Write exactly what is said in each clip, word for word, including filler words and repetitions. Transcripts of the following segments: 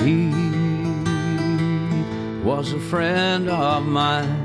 He was a friend of mine.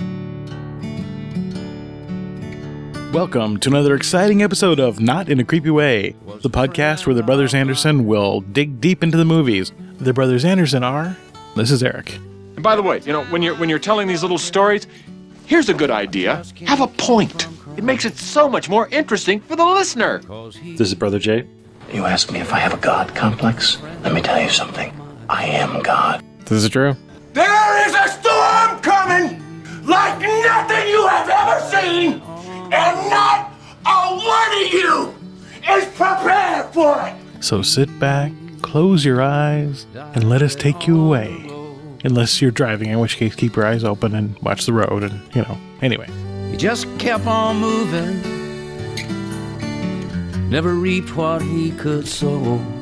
Welcome to another exciting episode of Not in a Creepy Way, the podcast where the Brothers Anderson will dig deep into the movies. The Brothers Anderson are... This is Eric. And by the way, you know, when you're when you're telling these little stories, here's a good idea. Have a point. It makes it so much more interesting for the listener. This is Brother Jay. You ask me if I have a God complex? Let me tell you something. I am God. This is Drew. There is a storm coming like nothing you have ever seen, and not a one of you is prepared for it. So sit back, close your eyes, and let us take you away. Unless you're driving, in which case keep your eyes open and watch the road and, you know, anyway. He just kept on moving, never reaped what he could sow.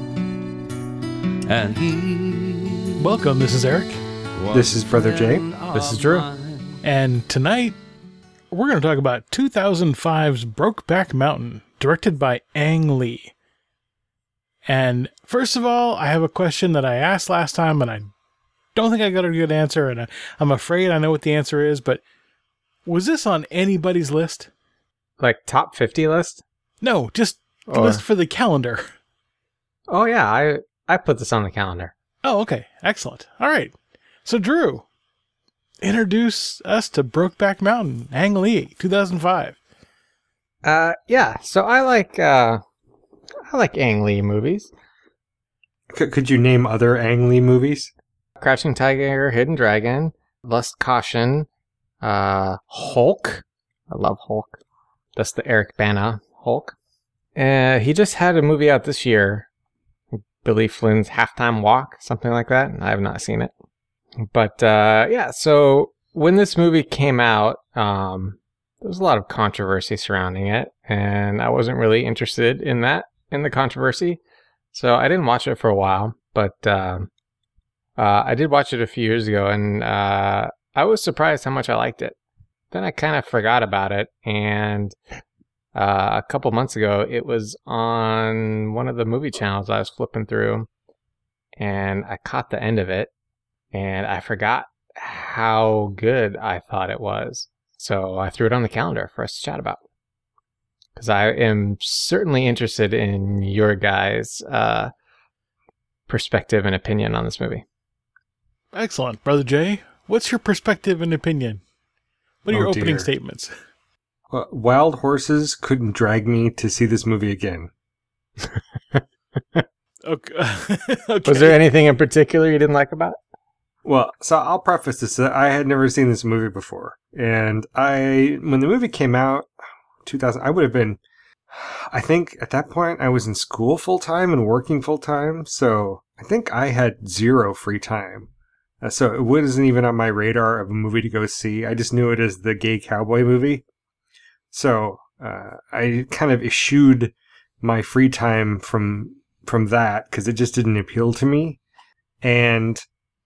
And he... Welcome, this is Eric. This is Brother Jay. This is Drew. And tonight, we're going to talk about two thousand five's Brokeback Mountain, directed by Ang Lee. And first of all, I have a question that I asked last time, and I don't think I got a good answer, and I, I'm afraid I know what the answer is, but was this on anybody's list? Like top fifty list? No, just the Or- list for the calendar. Oh yeah, I I put this on the calendar. Oh, okay. Excellent. All right. So, Drew, introduce us to Brokeback Mountain, Ang Lee, two thousand five. Uh yeah, so I like uh I like Ang Lee movies. C- could you name other Ang Lee movies? Crouching Tiger, Hidden Dragon, Lust Caution, uh Hulk. I love Hulk. That's the Eric Bana Hulk. Uh he just had a movie out this year, Billy Flynn's Halftime Walk, something like that. I have not seen it. But uh yeah, so when this movie came out, um there was a lot of controversy surrounding it, and I wasn't really interested in that, in the controversy. So I didn't watch it for a while, but uh, uh, I did watch it a few years ago, and uh, I was surprised how much I liked it. Then I kind of forgot about it, and uh, a couple months ago, it was on one of the movie channels I was flipping through, and I caught the end of it, and I forgot how good I thought it was. So I threw it on the calendar for us to chat about. Because I am certainly interested in your guys' uh, perspective and opinion on this movie. Excellent. Brother Jay, what's your perspective and opinion? What are Oh, your opening dear. statements? Uh, wild horses couldn't drag me to see this movie again. Okay. Okay. Was there anything in particular you didn't like about it? Well, so I'll preface this. uh, I had never seen this movie before. And I, when the movie came out, two thousand, I would have been, I think at that point I was in school full time and working full time. So I think I had zero free time. Uh, so it wasn't even on my radar of a movie to go see. I just knew it as the gay cowboy movie. So uh, I kind of eschewed my free time from from that because it just didn't appeal to me. And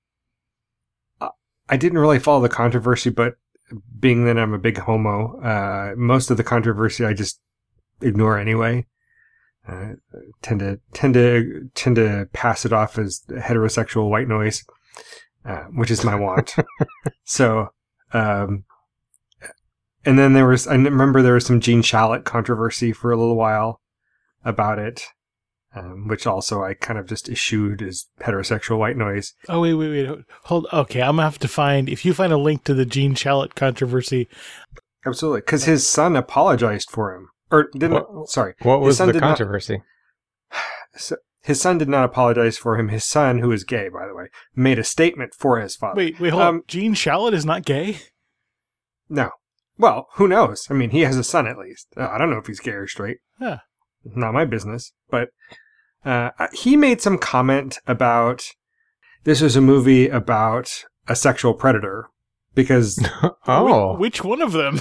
I didn't really follow the controversy, but being that I'm a big homo, uh, most of the controversy I just ignore anyway. Uh, tend to tend to tend to pass it off as heterosexual white noise, uh, which is my want. So, um, and then there was I remember there was some Gene Shalit controversy for a little while about it. Um, which also I kind of just eschewed as heterosexual white noise. Oh, wait, wait, wait. Hold. Okay, I'm going to have to find, if you find a link to the Gene Shalit controversy. Absolutely. Because his son apologized for him. Or didn't, What- sorry. What His was son the did not- controversy? so- his son did not apologize for him. His son, who is gay, by the way, made a statement for his father. Wait, wait, hold Um, on. Gene Shalit is not gay? No. Well, who knows? I mean, he has a son at least. Uh, I don't know if he's gay or straight. Yeah. Not my business. But uh, he made some comment about this was a movie about a sexual predator. Because Oh, Wh- which one of them?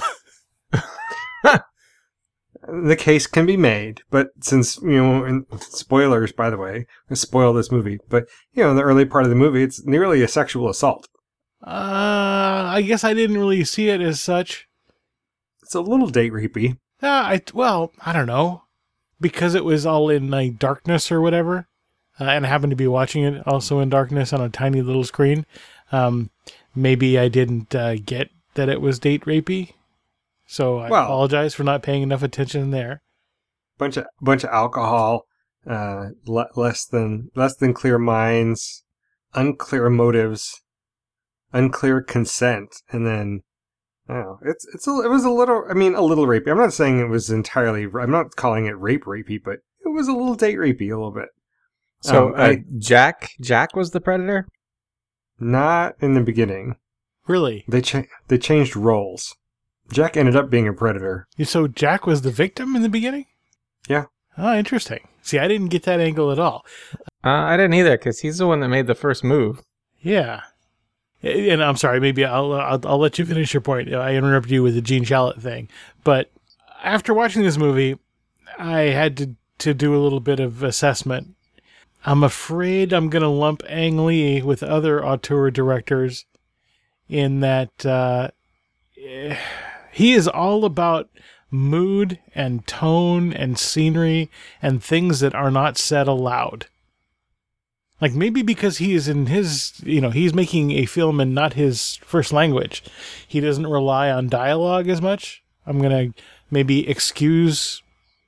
the case can be made, but since, you know, and spoilers, by the way, I spoil this movie, but, you know, in the early part of the movie, it's nearly a sexual assault. Uh, I guess I didn't really see it as such. It's a little date rapey. Uh, I, well, I don't know. Because it was all in like darkness or whatever. uh, and I happened to be watching it also in darkness on a tiny little screen. Um, maybe I didn't uh, get that it was date rapey, so I Well- apologize for not paying enough attention there. Bunch of bunch of alcohol, uh, le- less than less than clear minds, unclear motives, unclear consent, and then I don't know. It's it's a, it was a little. I mean, a little rapey. I'm not saying it was entirely. I'm not calling it rape rapey, but it was a little date rapey, a little bit. So Um, uh, I- Jack Jack was the predator? Not in the beginning. Really? They cha- they changed roles. Jack ended up being a predator. So Jack was the victim in the beginning? Yeah. Oh, interesting. See, I didn't get that angle at all. Uh, I didn't either, because he's the one that made the first move. Yeah. And I'm sorry, maybe I'll, I'll I'll let you finish your point. I interrupted you with the Gene Shalit thing. But after watching this movie, I had to, to do a little bit of assessment. I'm afraid I'm going to lump Ang Lee with other auteur directors in that uh, he is all about mood and tone and scenery and things that are not said aloud. Like maybe because he is in his, you know, he's making a film in not his first language. He doesn't rely on dialogue as much. I'm going to maybe excuse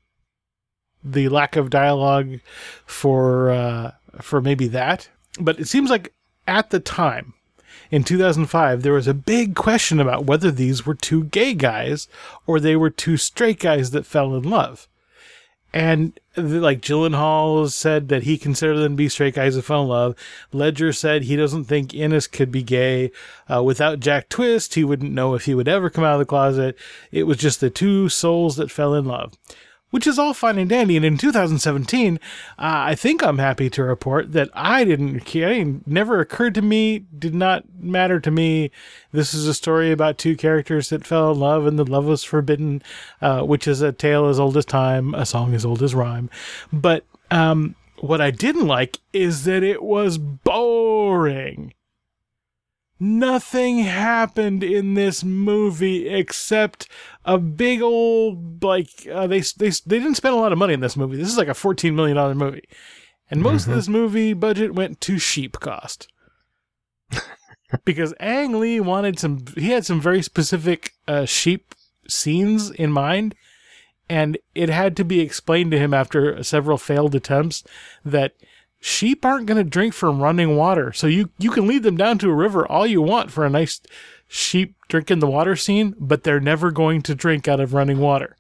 the lack of dialogue for uh, for maybe that. But it seems like at the time, in two thousand five, there was a big question about whether these were two gay guys or they were two straight guys that fell in love. And like Gyllenhaal said that he considered them to be straight guys that fell in love. Ledger said he doesn't think Innes could be gay. Uh, without Jack Twist, he wouldn't know if he would ever come out of the closet. It was just the two souls that fell in love, which is all fine and dandy. And in two thousand seventeen, uh, I think I'm happy to report that I didn't care. It never occurred to me, did not matter to me. This is a story about two characters that fell in love and the love was forbidden, uh, which is a tale as old as time, a song as old as rhyme. But um, what I didn't like is that it was boring. Nothing happened in this movie except a big old, like, uh, they, they they didn't spend a lot of money in this movie. This is like a fourteen million dollars movie. And most Mm-hmm. of this movie budget went to sheep cost. Because Ang Lee wanted some, he had some very specific uh, sheep scenes in mind. And it had to be explained to him after several failed attempts that sheep aren't going to drink from running water. So you, you can lead them down to a river all you want for a nice sheep drinking the water scene, but they're never going to drink out of running water.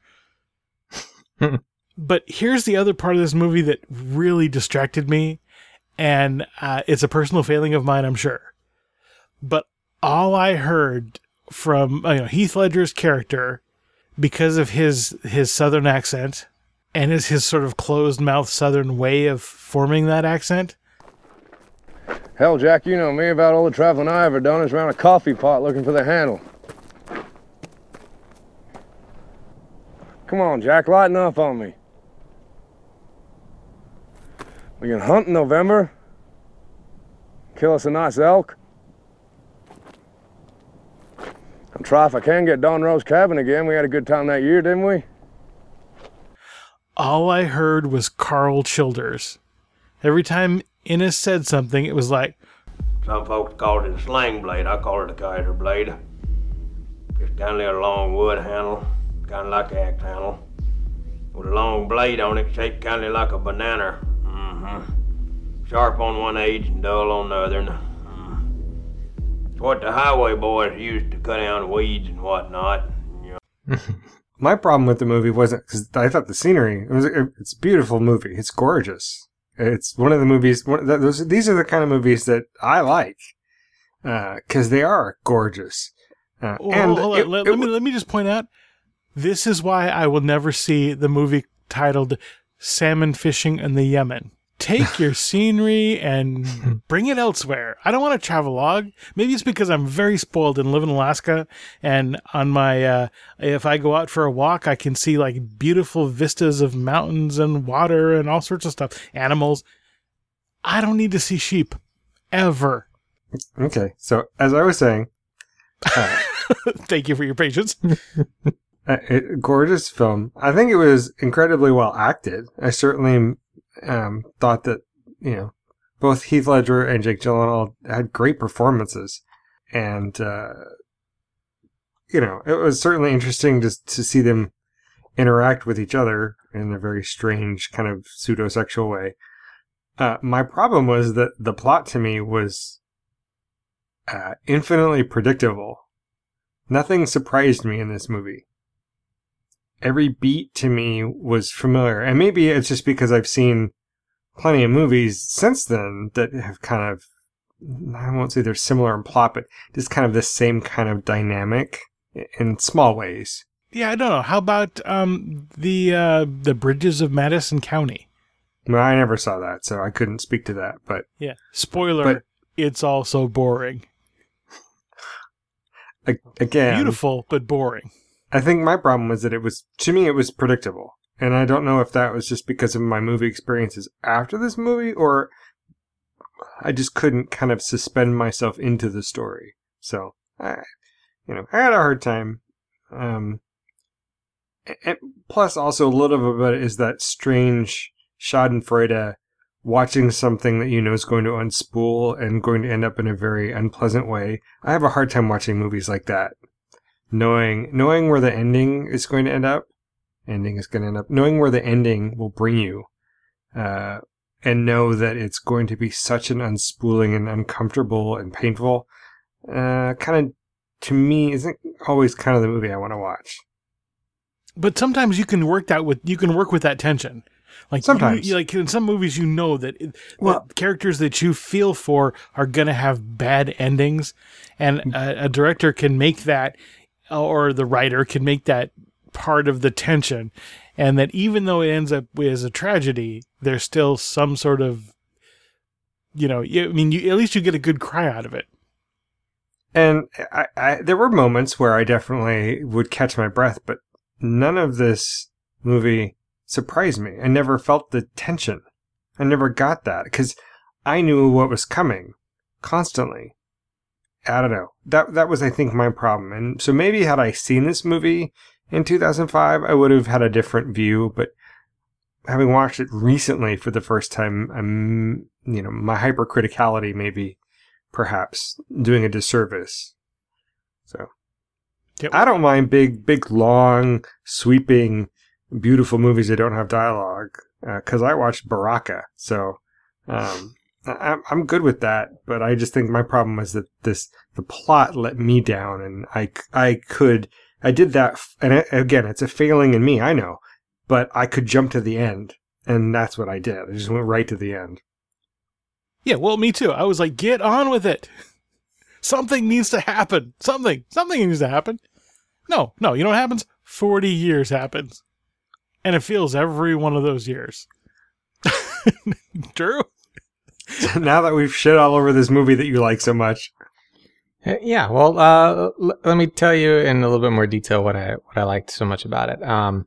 But here's the other part of this movie that really distracted me, and uh, it's a personal failing of mine, I'm sure. But all I heard from you know, Heath Ledger's character, because of his his southern accent, and his, his sort of closed-mouth southern way of forming that accent, Hell, Jack, you know me. About all the traveling I ever done is around a coffee pot looking for the handle. Come on, Jack, lighten up on me. We can hunt in November. Kill us a nice elk. And try if I can get Don Rose cabin again. We had a good time that year, didn't we? all I heard was Carl Childers. Every time Innes said something, it was like, Some folks call it a sling blade. I call it a kaiser blade. Just kind of a long wood handle, kind of like an axe handle, with a long blade on it, shaped kind of like a banana. Mm-hmm. Sharp on one edge and dull on the other. Mm. It's what the highway boys used to cut down weeds and whatnot. You know. My problem with the movie wasn't because I thought the scenery it was it's a beautiful movie. It's gorgeous. It's one of the movies. One, those these are the kind of movies that I like because uh, they are gorgeous. Uh, well, and hold it, on. Let, it, let me let me just point out, this is why I will never see the movie titled "Salmon Fishing in the Yemen." Take your scenery and bring it elsewhere. I don't want a travelogue. Maybe it's because I'm very spoiled and live in Alaska, and on my uh, if I go out for a walk, I can see like beautiful vistas of mountains and water and all sorts of stuff, animals. I don't need to see sheep ever. Okay, so as I was saying, uh, thank you for your patience. uh, it, gorgeous film. I think it was incredibly well acted. I certainly um, thought that you know, both Heath Ledger and Jake Gyllenhaal had great performances. And, uh, you know, it was certainly interesting to, to see them interact with each other in a very strange kind of pseudo-sexual way. Uh, my problem was that the plot to me was uh, infinitely predictable. Nothing surprised me in this movie. Every beat to me was familiar. And maybe it's just because I've seen plenty of movies since then that have kind of, I won't say they're similar in plot, but just kind of the same kind of dynamic in small ways. Yeah, I don't know. How about um, the uh, the Bridges of Madison County? Well, I never saw that, so I couldn't speak to that. But yeah, spoiler, but, it's also boring. Again, beautiful, but boring. I think my problem was that it was, to me, it was predictable. And I don't know if that was just because of my movie experiences after this movie, or I just couldn't kind of suspend myself into the story. So, I, you know, I had a hard time. Um, and plus, also a little bit is that strange Schadenfreude watching something that you know is going to unspool and going to end up in a very unpleasant way. I have a hard time watching movies like that. Knowing knowing where the ending is going to end up, ending is going to end up, knowing where the ending will bring you, uh, and know that it's going to be such an unspooling and uncomfortable and painful, uh, kind of, to me, isn't always kind of the movie I want to watch. But sometimes you can work that with you can work with that tension. Like sometimes, you, like in some movies, you know that, that well, characters that you feel for are going to have bad endings, and a, a director can make that, or the writer can make that part of the tension, and that even though it ends up as a tragedy, there's still some sort of, you know, I mean, you, at least you get a good cry out of it. And I, I, there were moments where I definitely would catch my breath, but none of this movie surprised me. I never felt the tension. I never got that because I knew what was coming constantly. I don't know. That that was, I think, my problem. And so maybe had I seen this movie in two thousand five, I would have had a different view. But having watched it recently for the first time, I'm, you know, my hypercriticality may be perhaps doing a disservice. So yep. I don't mind big, big, long, sweeping, beautiful movies that don't have dialogue because uh, I watched Baraka. So um, I'm I'm good with that. But I just think my problem was that this the plot let me down, and I I could I did that, and it, again, it's a failing in me, I know, but I could jump to the end, and that's what I did. I just went right to the end. Yeah, well, me too. I was like, get on with it. Something needs to happen. Something. Something needs to happen. No, no, you know what happens? forty years happens. And it feels every one of those years. Drew? So now that we've shit all over this movie that you like so much. Yeah, well, uh, l- let me tell you in a little bit more detail what I what I liked so much about it. Um,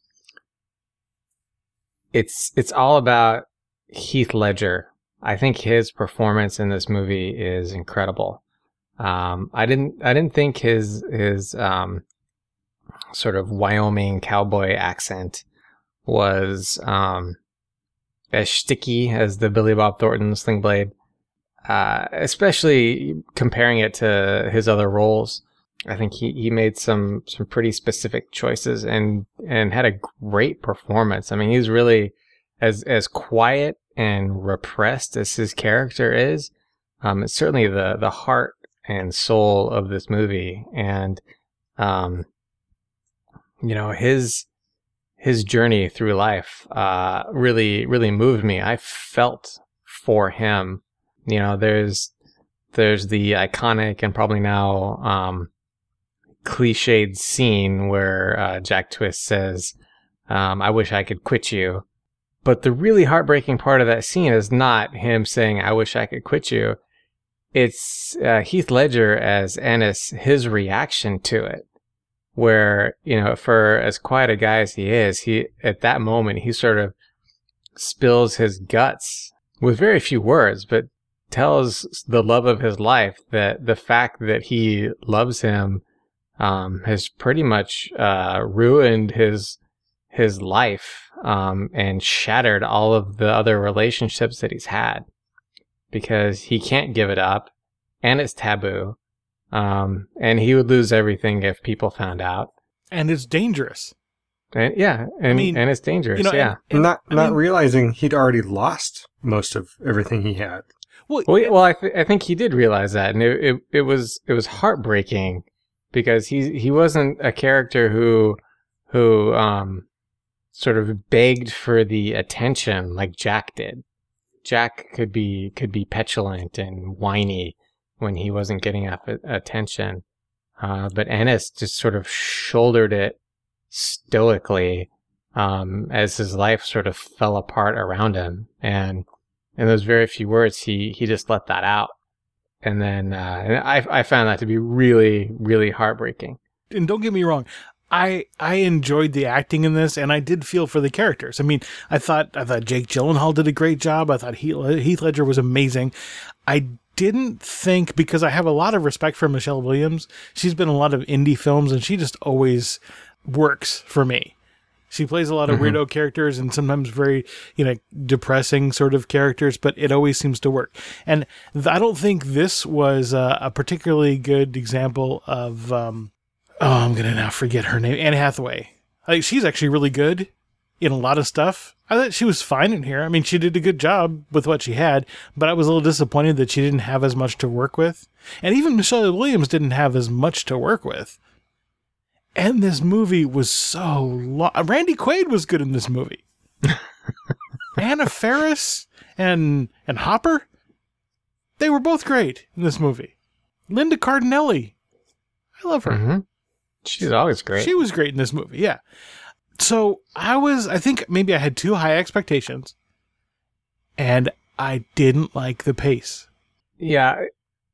it's it's all about Heath Ledger. I think his performance in this movie is incredible. Um, I didn't I didn't think his his um, sort of Wyoming cowboy accent was um, as shticky as the Billy Bob Thornton Sling Blade. Uh, especially comparing it to his other roles. I think he, he made some, some pretty specific choices and, and had a great performance. I mean, he's really as, as quiet and repressed as his character is. Um, it's certainly the, the heart and soul of this movie. And, um, you know, his, his journey through life, uh, really, really moved me. I felt for him. You know, there's there's the iconic and probably now um, cliched scene where uh, Jack Twist says, um, I wish I could quit you. But the really heartbreaking part of that scene is not him saying, I wish I could quit you. It's uh, Heath Ledger as Ennis, his reaction to it. Where, you know, for as quiet a guy as he is, he at that moment, he sort of spills his guts with very few words, but tells the love of his life that the fact that he loves him um, has pretty much uh, ruined his his life um, and shattered all of the other relationships that he's had because he can't give it up and it's taboo. Um, and he would lose everything if people found out. And it's dangerous. And yeah, and, I mean, and it's dangerous, you know, yeah. and- and- not I not mean- realizing he'd already lost most of everything he had. Well, Well, well I, th- I think he did realize that, and it, it it was it was heartbreaking because he he wasn't a character who who um sort of begged for the attention like Jack did. Jack could be could be petulant and whiny when he wasn't getting enough attention, uh, but Ennis just sort of shouldered it stoically um, as his life sort of fell apart around him, and in those very few words, he he just let that out, and then uh, and I I found that to be really really heartbreaking. and don't get me wrong, I I enjoyed the acting in this, and I did feel for the characters. I mean, I thought I thought Jake Gyllenhaal did a great job. I thought Heath, Heath Ledger was amazing. I didn't think, because I have a lot of respect for Michelle Williams. She's been in a lot of indie films, and she just always works for me. She plays a lot of Mm-hmm. weirdo characters and sometimes very, you know, depressing sort of characters, but it always seems to work. And th- I don't think this was uh, a particularly good example of, um, oh, I'm going to now forget her name, Anne Hathaway. Like, she's actually really good in a lot of stuff. I thought she was fine in here. I mean, she did a good job with what she had, but I was a little disappointed that she didn't have as much to work with. And even Michelle Williams didn't have as much to work with. And this movie was so long. Randy Quaid was good in this movie. Anna Faris and and Hopper, they were both great in this movie. Linda Cardinelli, I love her. Mm-hmm. She's always great. She was great in this movie, yeah. So I was, I think maybe I had too high expectations, and I didn't like the pace. Yeah,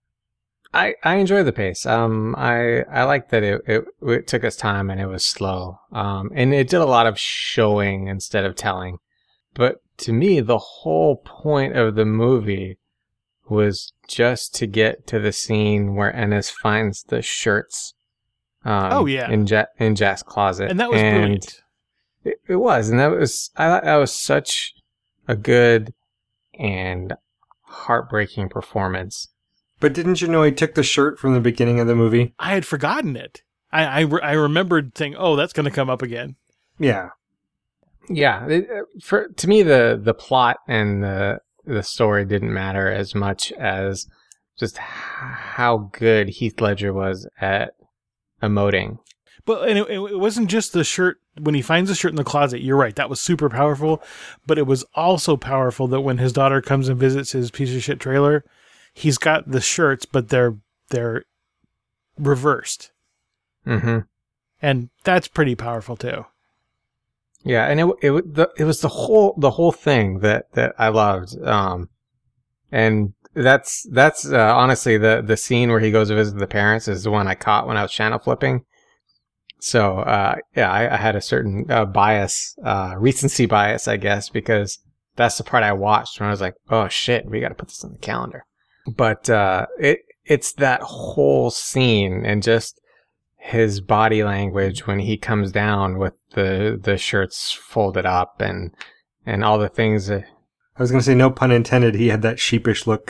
I I enjoy the pace. Um, I I like that it, it it took its time and it was slow. Um, and it did a lot of showing instead of telling. But to me, the whole point of the movie was just to get to the scene where Ennis finds the shirts. Um, Oh, yeah. in ja- in Jack's closet, And that was brilliant. It, it was, and that was I thought that was such a good and heartbreaking performance. But didn't you know he took the shirt from the beginning of the movie? I had forgotten it. I I, re- I remembered thinking, oh, that's going to come up again. Yeah. Yeah, it, for to me the the plot and the the story didn't matter as much as just h- how good Heath Ledger was at emoting. But and it, it wasn't just the shirt. When he finds the shirt in the closet, you're right, that was super powerful. But it was also powerful that when his daughter comes and visits his piece of shit trailer, he's got the shirts, but they're they're reversed, Mm-hmm. and that's pretty powerful too. Yeah, and it it the, it was the whole the whole thing that, that I loved. Um, and that's that's uh, honestly the the scene where he goes to visit the parents is the one I caught when I was channel flipping. So uh, yeah, I, I had a certain uh, bias, uh, recency bias, I guess, because that's the part I watched when I was like, oh shit, we got to put this on the calendar. But uh, it it's that whole scene and just his body language when he comes down with the the shirts folded up and and all the things that I was going to say, no pun intended, he had that sheepish look.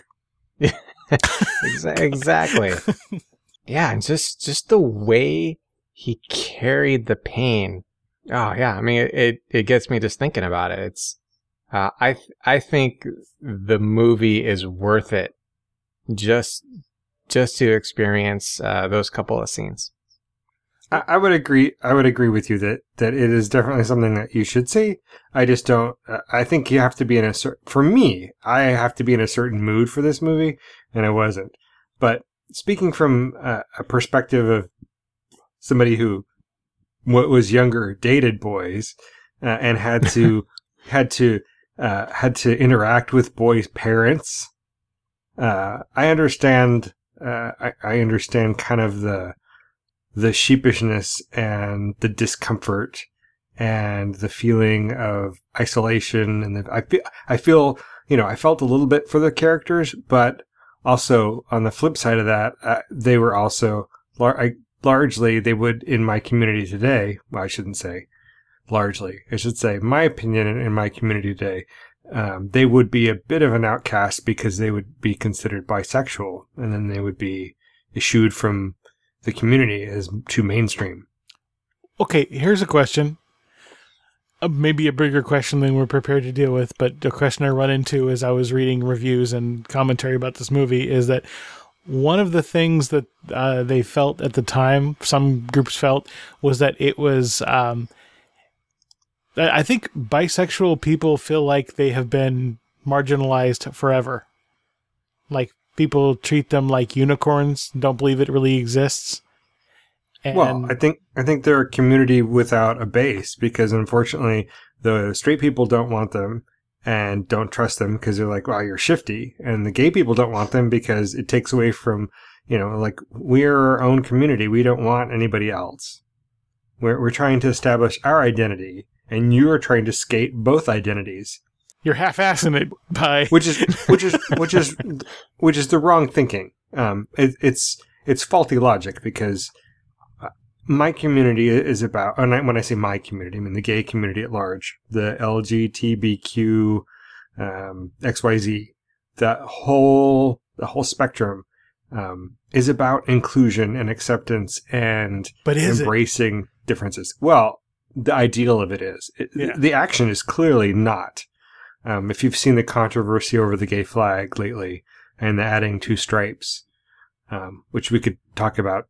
Exa- exactly. Yeah, and just just the way he carried the pain. Oh yeah, I mean it it, it gets me just thinking about it. It's uh, I th- I think the movie is worth it just just to experience uh, those couple of scenes. I, I would agree. I would agree with you that, that it is definitely something that you should see. I just don't. Uh, I think you have to be in a certain. For me, I have to be in a certain mood for this movie, and I wasn't. But speaking from uh, a perspective of somebody who what was younger, dated boys, uh, and had to had to uh, had to interact with boys' parents, uh, I understand. Uh, I, I understand kind of the. the sheepishness and the discomfort and the feeling of isolation. And the, I feel, I feel, you know, I felt a little bit for the characters, but also on the flip side of that, uh, they were also lar- I, largely, they would in my community today. Well, I shouldn't say largely, I should say, my opinion in, in my community today, um, they would be a bit of an outcast because they would be considered bisexual, and then they would be eschewed from the community as too mainstream. Okay, here's a question. Uh, maybe a bigger question than we're prepared to deal with, but the question I run into as I was reading reviews and commentary about this movie is that one of the things that uh, they felt at the time, some groups felt, was that it was... Um, I think bisexual people feel like they have been marginalized forever. Like, people treat them like unicorns, don't believe it really exists. And well, I think I think they're a community without a base because, unfortunately, the straight people don't want them and don't trust them because they're like, "Wow, you're shifty," and the gay people don't want them because it takes away from, you know, like, we're our own community. We don't want anybody else. We're we're trying to establish our identity. And you're trying to skate both identities. You're half-assing it by which is which is which is which is the wrong thinking. Um, it, it's it's faulty logic because my community is about. And I, when I say my community, I mean the gay community at large, the L G B T Q, um, X Y Z, that whole the whole spectrum um, is about inclusion and acceptance and but is embracing it? differences. Well. The ideal of it is. It, yeah. The action is clearly not. Um, if you've seen the controversy over the gay flag lately and the adding two stripes, um, which we could talk about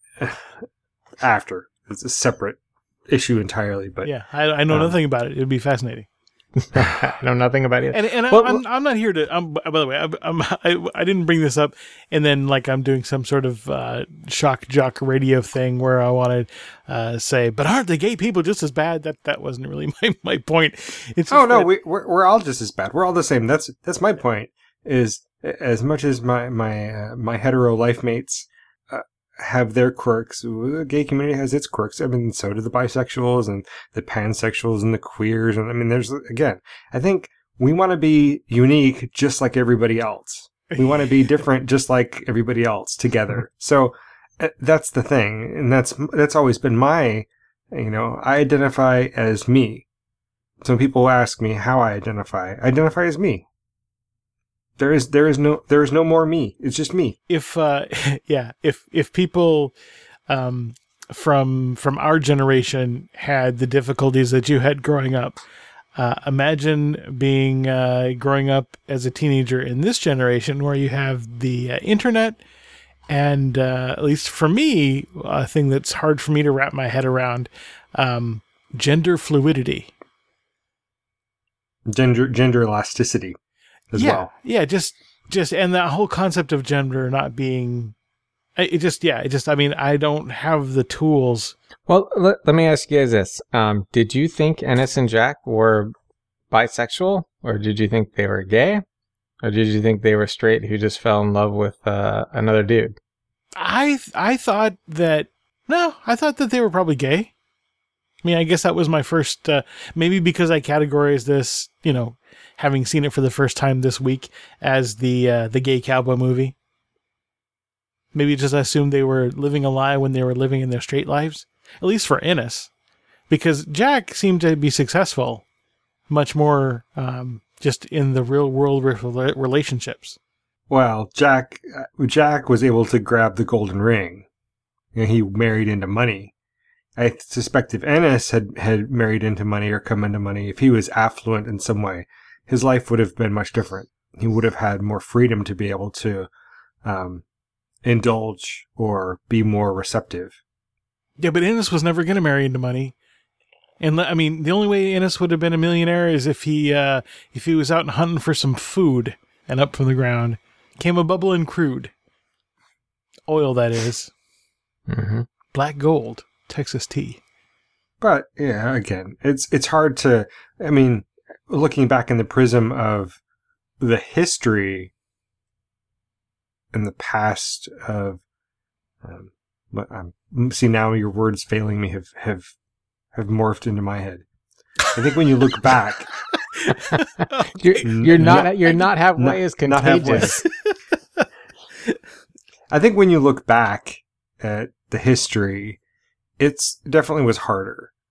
after. It's a separate issue entirely. But yeah, I, I know um, nothing about it. It'd be fascinating. I know nothing about it. And and well, I, I'm I'm not here to. I'm, by the way, I'm, I'm, I I didn't bring this up, and then like I'm doing some sort of uh, shock jock radio thing where I want to uh, say, but aren't the gay people just as bad? That that wasn't really my, my point. It's oh no, that, we we're, we're all just as bad. We're all the same. That's that's my point. Is as much as my my uh, my hetero life mates uh, have their quirks, the gay community has its quirks. I mean, so do the bisexuals and the pansexuals and the queers. And I mean, there's, again, I think we want to be unique just like everybody else. We want to be different just like everybody else together. So uh, that's the thing. And that's, that's always been my, you know, I identify as me. So people ask me how I identify. I identify as me. There is there is no there is no more me. It's just me. If uh, yeah, if if people um, from from our generation had the difficulties that you had growing up, uh, imagine being uh, growing up as a teenager in this generation, where you have the uh, internet, and uh, at least for me, a thing that's hard for me to wrap my head around, um, gender fluidity, gender gender elasticity. As yeah, well. yeah, just, just, and that whole concept of gender not being, it just, yeah, it just, I mean, I don't have the tools. Well, let, let me ask you guys this. Um, did you think Ennis and Jack were bisexual, or did you think they were gay, or did you think they were straight who just fell in love with uh, another dude? I, I thought that, no, I thought that they were probably gay. I mean, I guess that was my first, uh, maybe because I categorized this, you know, having seen it for the first time this week as the uh, the gay cowboy movie. Maybe just assumed they were living a lie when they were living in their straight lives, at least for Ennis, because Jack seemed to be successful, much more um, just in the real world relationships. Well, Jack Jack was able to grab the golden ring. You know, he married into money. I suspect if Ennis had, had married into money or come into money, if he was affluent in some way, his life would have been much different. He would have had more freedom to be able to um, indulge or be more receptive. Yeah, but Ennis was never going to marry into money. And I mean, the only way Ennis would have been a millionaire is if he uh, if he was out hunting for some food, and up from the ground came a bubbling crude. Oil, that is. Mm-hmm. Black gold. Texas tea. But yeah, again, it's it's hard to, I mean, looking back in the prism of the history and the past of, um, but I'm see now your words failing me have have have morphed into my head. I think when you look back, you're, you're not you're not halfway not, as contagious. Not halfway. I think when you look back at the history, it's definitely was harder.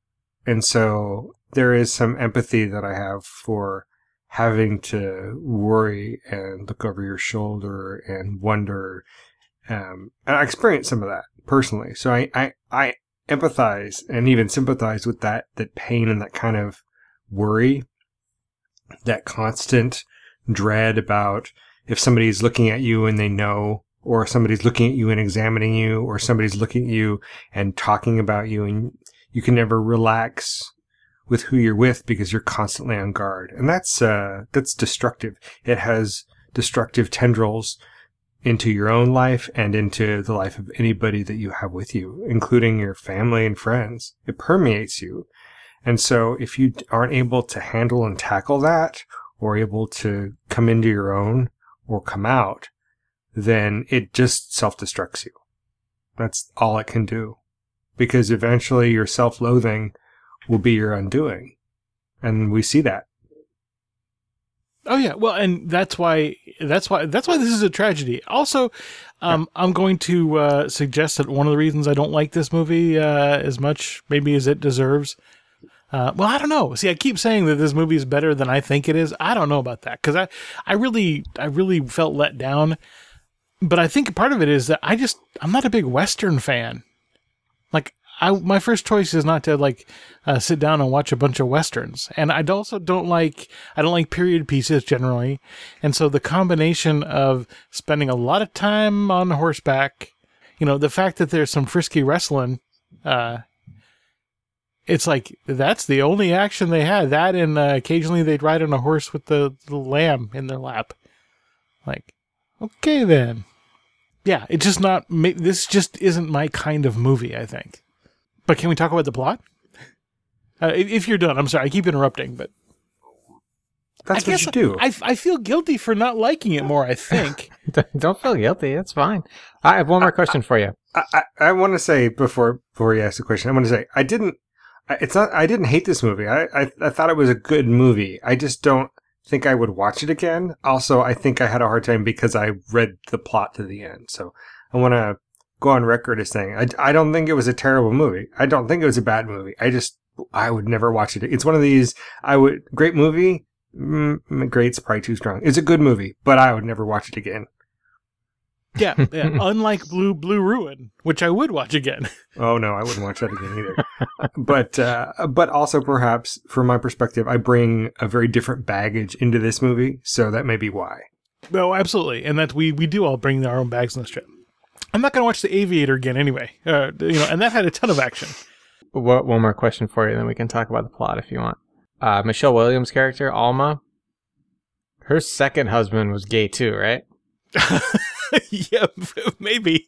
And so there is some empathy that I have for having to worry and look over your shoulder and wonder. Um, and I experienced some of that personally. So I, I, I empathize and even sympathize with that, that pain and that kind of worry, that constant dread about if somebody's looking at you and they know, or somebody's looking at you and examining you, or somebody's looking at you and talking about you, and you can never relax with who you're with because you're constantly on guard. And that's, uh, that's destructive. It has destructive tendrils into your own life and into the life of anybody that you have with you, including your family and friends. It permeates you. And so if you aren't able to handle and tackle that, or able to come into your own or come out, then it just self-destructs you. That's all it can do. Because eventually your self-loathing will be your undoing. And we see that. Oh yeah, well, and that's why that's why that's why this is a tragedy. Also, um, yeah. I'm going to uh, suggest that one of the reasons I don't like this movie uh, as much, maybe as it deserves. Uh, well, I don't know. See, I keep saying that this movie is better than I think it is. I don't know about that because I, I really, I really felt let down. But I think part of it is that I just, I'm not a big Western fan. Like, I, my first choice is not to like uh, sit down and watch a bunch of Westerns. And I also don't like, I don't like period pieces generally. And so the combination of spending a lot of time on horseback, you know, the fact that there's some frisky wrestling, uh, it's like, that's the only action they had. That and uh, occasionally they'd ride on a horse with the, the lamb in their lap. Like, okay then. Yeah, it's just not, this just isn't my kind of movie, I think. But can we talk about the plot? Uh, if you're done, I'm sorry, I keep interrupting, but... That's what you do. I, I feel guilty for not liking it more, I think. Don't feel guilty, it's fine. I have one more question for you. I, I, I want to say, before before you ask the question, I want to say, I didn't, it's not, I didn't hate this movie. I, I, I thought it was a good movie. I just don't think I would watch it again. Also, I think I had a hard time because I read the plot to the end. So I want to go on record as saying, I, I don't think it was a terrible movie. I don't think it was a bad movie. I just, I would never watch it. It's one of these, I would, great movie, mm, great's probably too strong. It's a good movie, but I would never watch it again. Yeah, yeah. Unlike Blue Blue Ruin, which I would watch again. Oh no, I wouldn't watch that again either. but uh, but also perhaps from my perspective, I bring a very different baggage into this movie, so that may be why. No, absolutely, and that we we do all bring our own bags in this trip. I'm not going to watch The Aviator again anyway, uh, you know, and that had a ton of action. One more question for you, then we can talk about the plot if you want. Uh, Michelle Williams' character, Alma, her second husband was gay too, right? Yeah, maybe.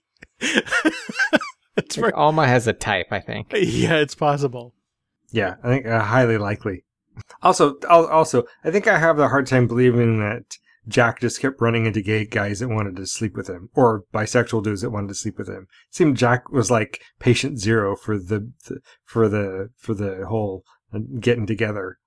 That's right. Alma has a type, I think. Yeah, it's possible. Yeah, I think uh, highly likely. Also, also, I think I have a hard time believing that Jack just kept running into gay guys that wanted to sleep with him, or bisexual dudes that wanted to sleep with him. It seemed Jack was like patient zero for the, the for the for the whole getting together.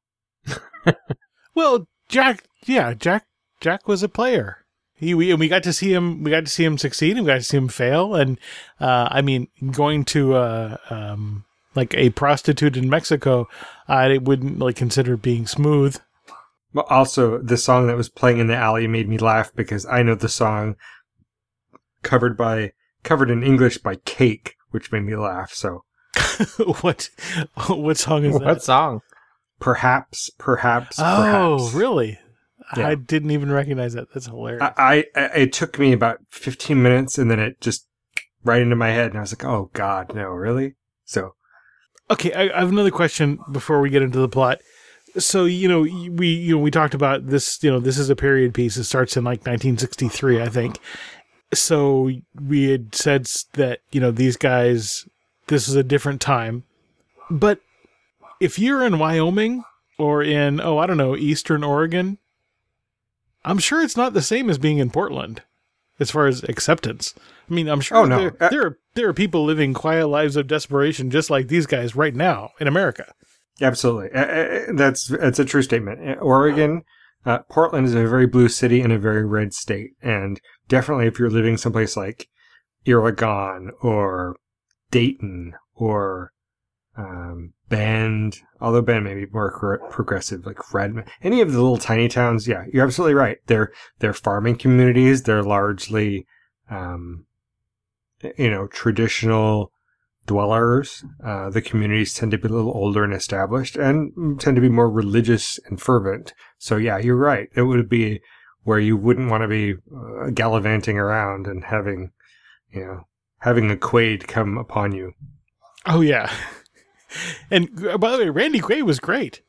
Well, Jack, yeah, Jack, Jack was a player. He, we, and we got to see him, we got to see him succeed, and we got to see him fail. And, uh, I mean, going to, uh, um, like a prostitute in Mexico, I wouldn't like consider being smooth. Well, also the song that was playing in the alley made me laugh because I know the song covered by, covered in English by Cake, which made me laugh. So what, what song is what that? What song? Perhaps, perhaps, Oh, perhaps. Really? Yeah. I didn't even recognize that. That's hilarious. I, I, it took me about fifteen minutes and then it just right into my head and I was like, oh God, no, really? So. Okay. I, I have another question before we get into the plot. So, you know, we, you know, we talked about this, you know, this is a period piece. It starts in like nineteen sixty-three, I think. So we had said that, you know, these guys, this is a different time, but if you're in Wyoming or in, oh, I don't know, Eastern Oregon, I'm sure it's not the same as being in Portland as far as acceptance. I mean, I'm sure oh, no. there, uh, there, are, there are people living quiet lives of desperation just like these guys right now in America. Absolutely. Uh, that's, that's a true statement. Oregon, uh, Portland is a very blue city and a very red state. And definitely if you're living someplace like Oregon or Dayton or um, Bend, although Bend may be more cor- progressive, like Redmond. Any of the little tiny towns, yeah, you're absolutely right. They're they're farming communities. They're largely, um, you know, traditional dwellers. Uh, the communities tend to be a little older and established, and tend to be more religious and fervent. So yeah, you're right. It would be where you wouldn't want to be uh, gallivanting around and having, you know, having a Quaid come upon you. Oh yeah. And uh, by the way, Randy Quaid was great.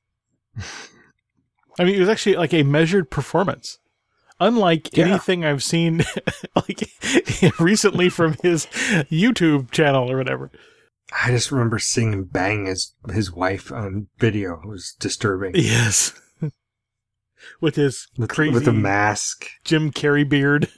I mean, it was actually like a measured performance. Unlike Yeah. anything I've seen like recently from his YouTube channel or whatever. I just remember seeing him bang his, his wife on video. It was disturbing. Yes. With his With, crazy with the mask. Jim Carrey beard.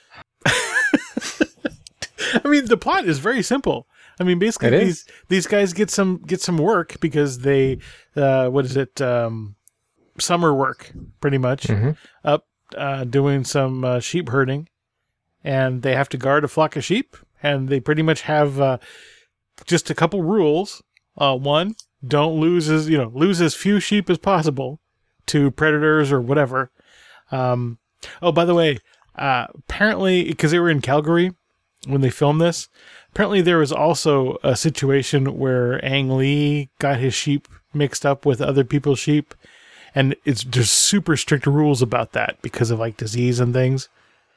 I mean, the plot is very simple. I mean, basically, It these is. these guys get some get some work because they, uh, what is it, um, summer work, pretty much, Mhm. up uh, doing some uh, sheep herding, and they have to guard a flock of sheep, and they pretty much have uh, just a couple rules. Uh, one, don't lose as you know lose as few sheep as possible to predators or whatever. Um, oh, by the way, uh, apparently, because they were in Calgary when they filmed this, apparently there was also a situation where Ang Lee got his sheep mixed up with other people's sheep, and it's there's super strict rules about that because of like disease and things.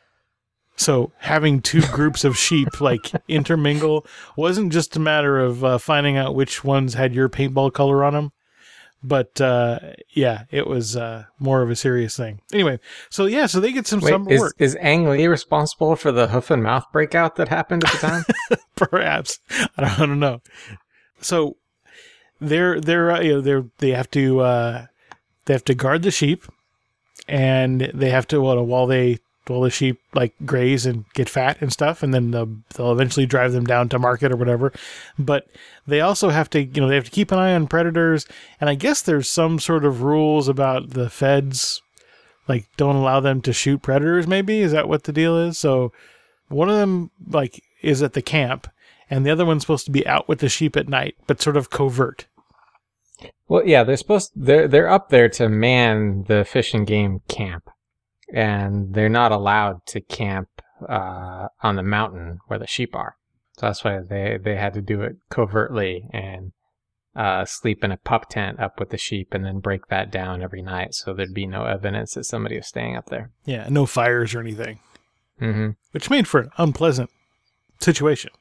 So having two groups of sheep like intermingle wasn't just a matter of uh, finding out which ones had your paintball color on them. But, uh, yeah, it was uh, more of a serious thing. Anyway, so yeah, so they get some Wait, summer is, work. is Ang Lee responsible for the hoof and mouth breakout that happened at the time? Perhaps. I don't, I don't know. So they're, they're, uh, you know, they're, they have to, uh, they have to guard the sheep, and they have to, well, while they, while the sheep like graze and get fat and stuff, and then they'll, they'll eventually drive them down to market or whatever. But they also have to, you know, they have to keep an eye on predators. And I guess there's some sort of rules about the feds, like don't allow them to shoot predators. Maybe is that what the deal is? So one of them like is at the camp, and the other one's supposed to be out with the sheep at night, but sort of covert. Well, yeah, they're supposed they're they're up there to man the fish and game camp, and they're not allowed to camp uh, on the mountain where the sheep are. So that's why they they had to do it covertly and uh, sleep in a pup tent up with the sheep, and then break that down every night, so there'd be no evidence that somebody was staying up there. Yeah, no fires or anything, Mm-hmm. which made for an unpleasant situation.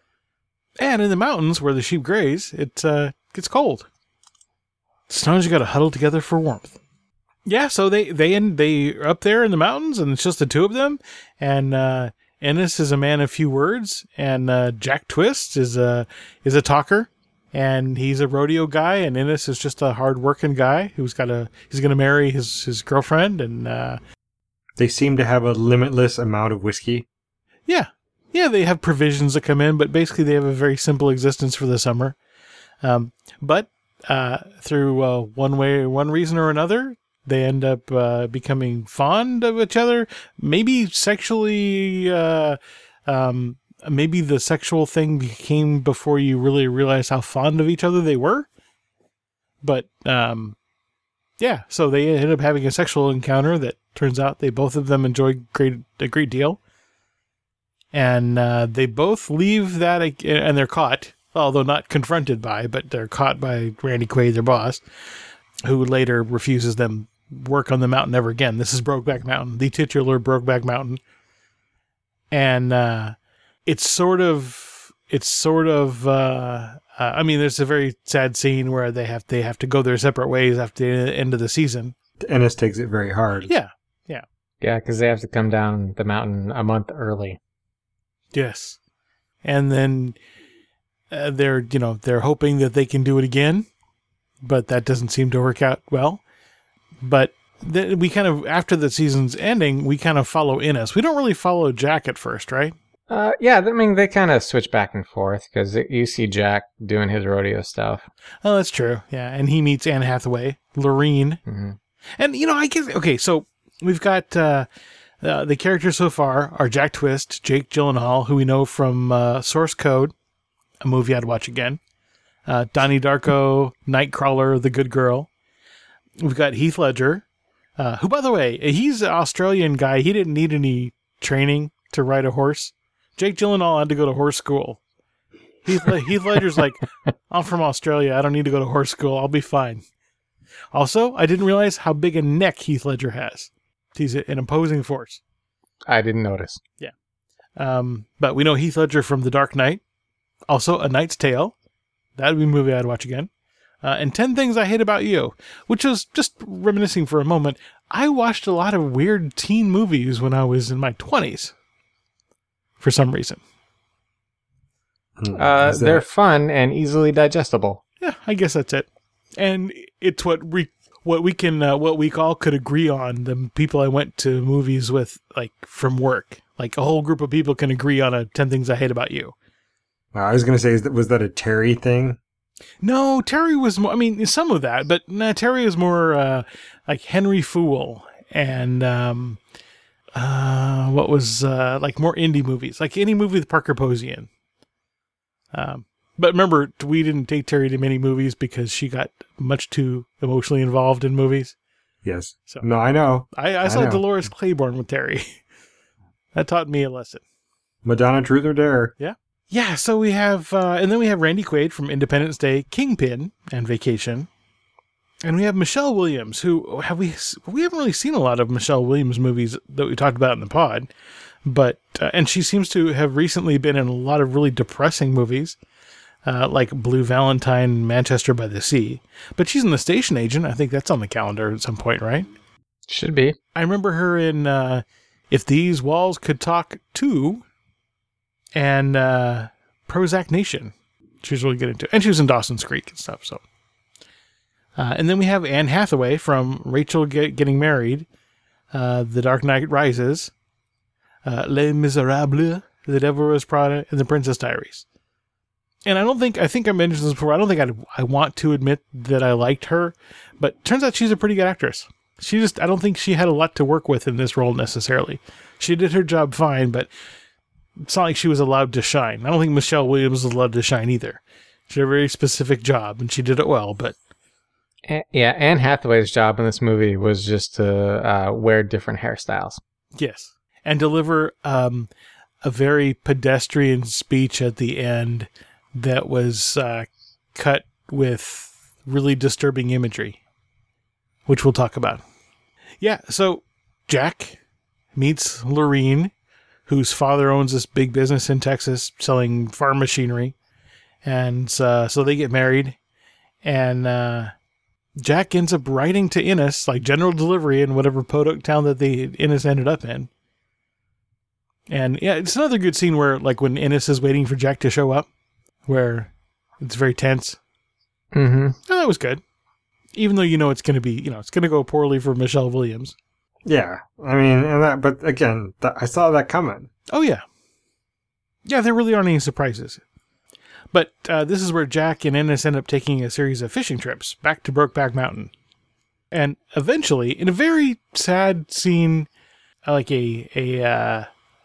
And in the mountains where the sheep graze, it uh, gets cold. Sometimes you got to huddle together for warmth. Yeah, so they they and they are up there in the mountains, and it's just the two of them. And uh, Ennis is a man of few words, and uh, Jack Twist is a is a talker, and he's a rodeo guy. And Ennis is just a hard working guy who's got a he's going to marry his his girlfriend, and uh, They seem to have a limitless amount of whiskey. yeah, yeah, they have provisions that come in, but basically they have a very simple existence for the summer. Um, but uh, through uh, one way, one reason or another, they end up uh, becoming fond of each other. Maybe sexually, uh, um, maybe the sexual thing came before you really realized how fond of each other they were. But um, yeah, so they end up having a sexual encounter that turns out they both of them enjoy great a great deal. And uh, they both leave that, and they're caught, although not confronted by, but they're caught by Randy Quaid, their boss, who later refuses them work on the mountain ever again. This is Brokeback Mountain, the titular Brokeback Mountain. And uh, it's sort of, it's sort of, uh, uh, I mean, there's a very sad scene where they have, they have to go their separate ways after the end of the season. Ennis takes it very hard. Yeah, yeah. Yeah, because they have to come down the mountain a month early. Yes. And then uh, they're, you know, they're hoping that they can do it again, but that doesn't seem to work out well. But then we kind of, after the season's ending, we kind of follow Ennis. We don't really follow Jack at first, right? Uh, yeah, I mean, they kind of switch back and forth, because you see Jack doing his rodeo stuff. Oh, that's true. Yeah. And he meets Anne Hathaway, Lorene. Mm-hmm. And, you know, I guess, okay, so we've got, uh, Uh, the characters so far are Jack Twist, Jake Gyllenhaal, who we know from uh, Source Code, a movie I'd watch again, Uh, Donnie Darko, Nightcrawler, The Good Girl. We've got Heath Ledger, uh, who, by the way, he's an Australian guy. He didn't need any training to ride a horse. Jake Gyllenhaal had to go to horse school. Heath, Heath Ledger's like, I'm from Australia. I don't need to go to horse school. I'll be fine. Also, I didn't realize how big a neck Heath Ledger has. He's an imposing force. I didn't notice. Yeah. Um, but we know Heath Ledger from The Dark Knight. Also, A Knight's Tale. That would be a movie I'd watch again. Uh, and ten Things I Hate About You, which was just reminiscing for a moment. I watched a lot of weird teen movies when I was in my twenties. For some reason. Uh, they're fun and easily digestible. Yeah, I guess that's it. And it's what we what we can uh, what we all could agree on. The people I went to movies with, like from work, like a whole group of people can agree on a ten Things I Hate About You. Wow, I was going to say, is that, was that a Terry thing? No, Terry was more. I mean, some of that, but nah, Terry is more uh, like Henry Fool and um, uh, what was uh, like more indie movies, like any movie with Parker Posey in. Um, but remember, we didn't take Terry to many movies because she got much too emotionally involved in movies. Yes. So no, I know. I, I, I saw know. Dolores Claiborne with Terry. That taught me a lesson. Madonna, Truth or Dare. Yeah. Yeah, so we have, uh, and then we have Randy Quaid from Independence Day, Kingpin, and Vacation. And we have Michelle Williams, who have we, we haven't really seen a lot of Michelle Williams movies that we talked about in the pod. But, uh, and she seems to have recently been in a lot of really depressing movies, uh, like Blue Valentine, Manchester by the Sea. But she's in The Station Agent. I think that's on the calendar at some point, right? Should be. I remember her in uh, If These Walls Could Talk Too, and uh, Prozac Nation. She was really good into it. And she was in Dawson's Creek and stuff. So, uh, and then we have Anne Hathaway from Rachel Get- Getting Married, uh, The Dark Knight Rises, uh, Les Miserables, The Devil Wears Prada, and The Princess Diaries. And I don't think, I think I mentioned this before, I don't think I'd, I want to admit that I liked her, but turns out she's a pretty good actress. She just, I don't think she had a lot to work with in this role necessarily. She did her job fine, but it's not like she was allowed to shine. I don't think Michelle Williams was allowed to shine either. She had a very specific job, and she did it well, but... Yeah, Anne Hathaway's job in this movie was just to uh, wear different hairstyles. Yes. And deliver um, a very pedestrian speech at the end that was uh, cut with really disturbing imagery, which we'll talk about. Yeah, so Jack meets Lorene, whose father owns this big business in Texas selling farm machinery. And uh, so they get married. And uh, Jack ends up writing to Innes, like general delivery in whatever podunk town that the Innes ended up in. And yeah, it's another good scene where, like, when Innes is waiting for Jack to show up, where it's very tense. Mm-hmm. Oh, that was good. Even though you know it's going to be, you know, it's going to go poorly for Michelle Williams. Yeah, I mean, and that, but again, th- I saw that coming. Oh, yeah. Yeah, there really aren't any surprises. But uh, this is where Jack and Innes end up taking a series of fishing trips back to Brokeback Mountain. And eventually, in a very sad scene, like a a, uh,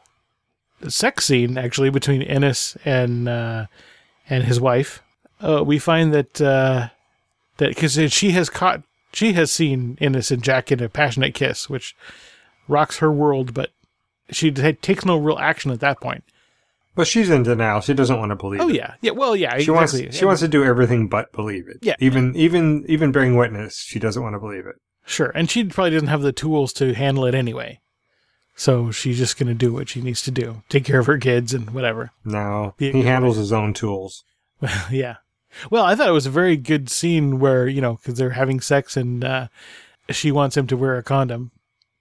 a sex scene, actually, between Innes and uh, and his wife, uh, we find that uh, that because she has caught, she has seen Innes and Jack in a passionate kiss, which rocks her world, but she t- takes no real action at that point. But she's in denial. She doesn't want to believe oh, it. Oh yeah, yeah. Well, yeah. She exactly. wants. She wants to do everything but believe it. Yeah. Even even even bearing witness, she doesn't want to believe it. Sure, and she probably doesn't have the tools to handle it anyway. So she's just going to do what she needs to do, take care of her kids and whatever. No, he handles his own tools. Well, yeah. Well, I thought it was a very good scene where, you know, because they're having sex and uh, she wants him to wear a condom,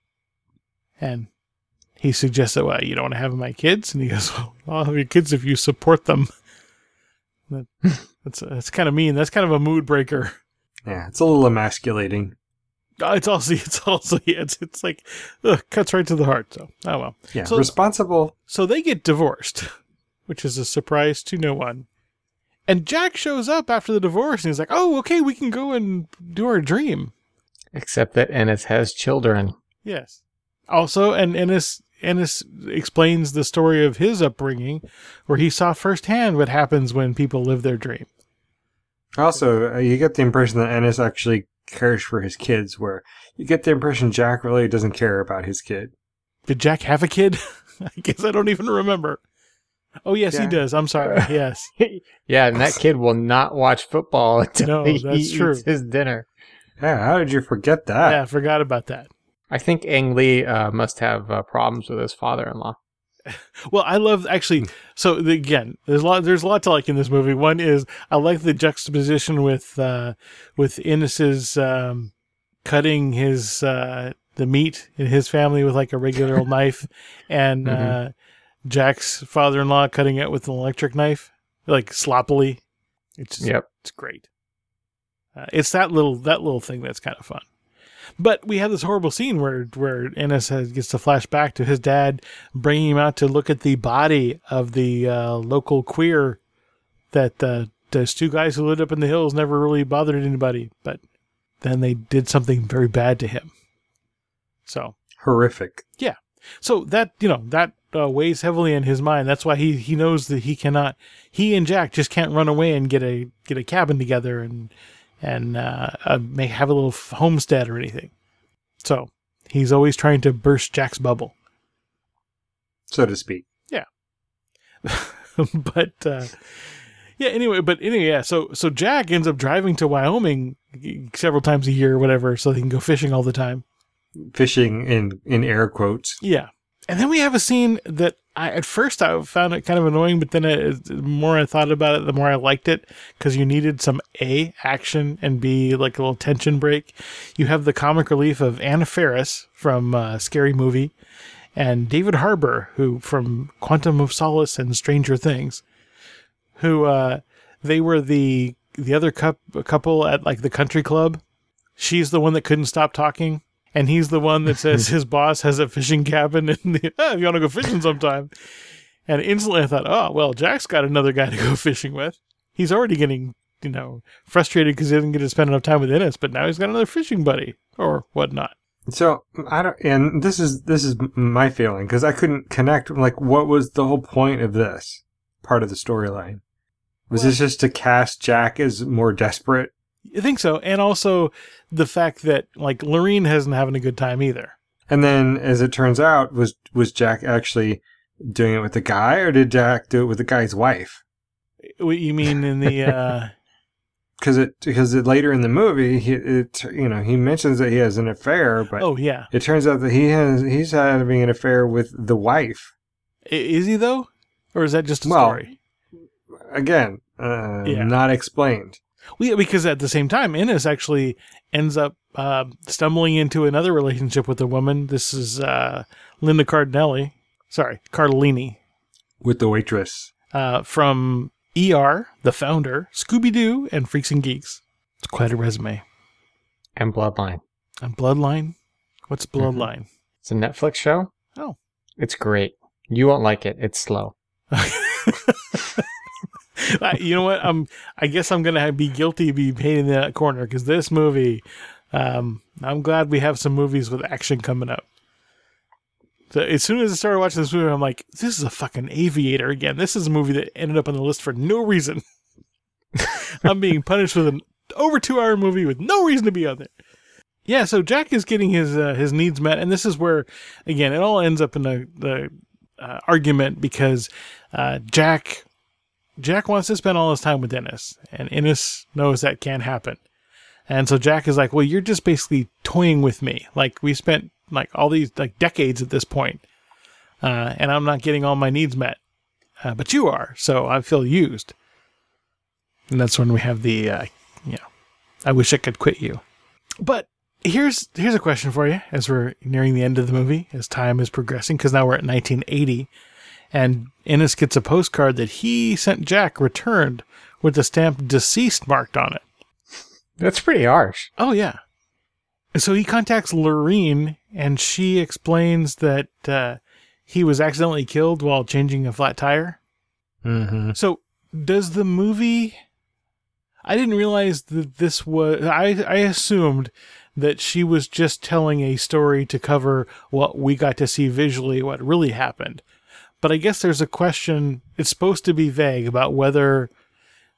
and he suggests that, well, you don't want to have my kids? And he goes, well, I'll have your kids if you support them. That, that's that's kind of mean. That's kind of a mood breaker. Yeah, it's a little emasculating. It's also, it's also, yeah, it's, it's like, ugh, cuts right to the heart. So, oh well. Yeah, so, responsible. So they get divorced, which is a surprise to no one. And Jack shows up after the divorce and he's like, oh, okay, we can go and do our dream. Except that Ennis has children. Yes. Also, and Ennis, Ennis explains the story of his upbringing, where he saw firsthand what happens when people live their dream. Also, uh, you get the impression that Ennis actually cares for his kids, where you get the impression Jack really doesn't care about his kid. Did Jack have a kid? I guess I don't even remember. Oh, yes, yeah. He does. I'm sorry. Yes. Yeah, and that kid will not watch football until no, he that's eats true. his dinner. Yeah, how did you forget that? Yeah, I forgot about that. I think Ang Lee uh, must have uh, problems with his father-in-law. Well, I love actually. So the, again, there's a lot. There's a lot to like in this movie. One is I like the juxtaposition with uh, with Innes's um, cutting his uh, the meat in his family with like a regular old knife, and mm-hmm. uh, Jack's father-in-law cutting it with an electric knife, like sloppily. It's just, yep, it's great. Uh, it's that little that little thing that's kind of fun. But we have this horrible scene where where Ennis has, gets to flash back to his dad bringing him out to look at the body of the uh, local queer that uh, those two guys who lived up in the hills never really bothered anybody. But then they did something very bad to him. So horrific. Yeah. So that, you know, that uh, weighs heavily in his mind. That's why he, he knows that he cannot, he and Jack just can't run away and get a get a cabin together and and uh, uh, may have a little homestead or anything. So he's always trying to burst Jack's bubble, so to speak. Yeah. but uh, yeah. Anyway, but anyway, yeah. So so Jack ends up driving to Wyoming several times a year or whatever, so he can go fishing all the time. Fishing in in air quotes. Yeah. And then we have a scene that I, at first I found it kind of annoying, but then it, the more I thought about it, the more I liked it, because you needed some A, action, and B, like a little tension break. You have the comic relief of Anna Faris from uh, Scary Movie, and David Harbour, who from Quantum of Solace and Stranger Things, who uh, they were the the other cu- couple at like the country club. She's the one that couldn't stop talking. And he's the one that says his boss has a fishing cabin and the, oh, if you want to go fishing sometime. And instantly I thought, oh, well, Jack's got another guy to go fishing with. He's already getting, you know, frustrated because he didn't get to spend enough time with Ennis, but now he's got another fishing buddy or whatnot. So I don't, and this is, this is my feeling because I couldn't connect. Like, what was the whole point of this part of the storyline? Was well, this just to cast Jack as more desperate? I think so. And also the fact that, like, Lorene hasn't having a good time either. And then, as it turns out, was was Jack actually doing it with the guy, or did Jack do it with the guy's wife? What you mean in the... uh Because it because it, later in the movie, he it you know he mentions that he has an affair, but oh yeah, it turns out that he has he's having an affair with the wife. Is he though, or is that just a well, story? Again, uh, yeah. not explained. Well, yeah, because at the same time, Ennis actually ends up uh, stumbling into another relationship with a woman. This is uh, Linda Cardinelli. Sorry, Cardellini. With the waitress. Uh, from E R, The Founder, Scooby-Doo, and Freaks and Geeks. It's quite a resume. And Bloodline. And Bloodline? What's Bloodline? Mm-hmm. It's a Netflix show. Oh. It's great. You won't like it. It's slow. You know what? I'm. I guess I'm gonna be guilty of being paid in that corner because this movie. Um, I'm glad we have some movies with action coming up. So as soon as I started watching this movie, I'm like, "This is a fucking Aviator again." This is a movie that ended up on the list for no reason. I'm being punished with an over two-hour movie with no reason to be on there. Yeah, so Jack is getting his uh, his needs met, and this is where, again, it all ends up in the the uh, argument because uh, Jack. Jack wants to spend all his time with Ennis, and Ennis knows that can't happen. And so Jack is like, well, you're just basically toying with me. Like, we spent like all these like decades at this point, uh, and I'm not getting all my needs met. Uh, but you are, so I feel used. And that's when we have the, uh, you know, I wish I could quit you. But here's here's a question for you as we're nearing the end of the movie, as time is progressing, because now we're at nineteen eighty. And Ennis gets a postcard that he sent Jack returned with the stamp deceased marked on it. That's pretty harsh. Oh, yeah. So he contacts Lorene, and she explains that uh, he was accidentally killed while changing a flat tire. Mm-hmm. So does the movie... I didn't realize that this was... I, I assumed that she was just telling a story to cover what we got to see visually, what really happened. But I guess there's a question, it's supposed to be vague, about whether, like,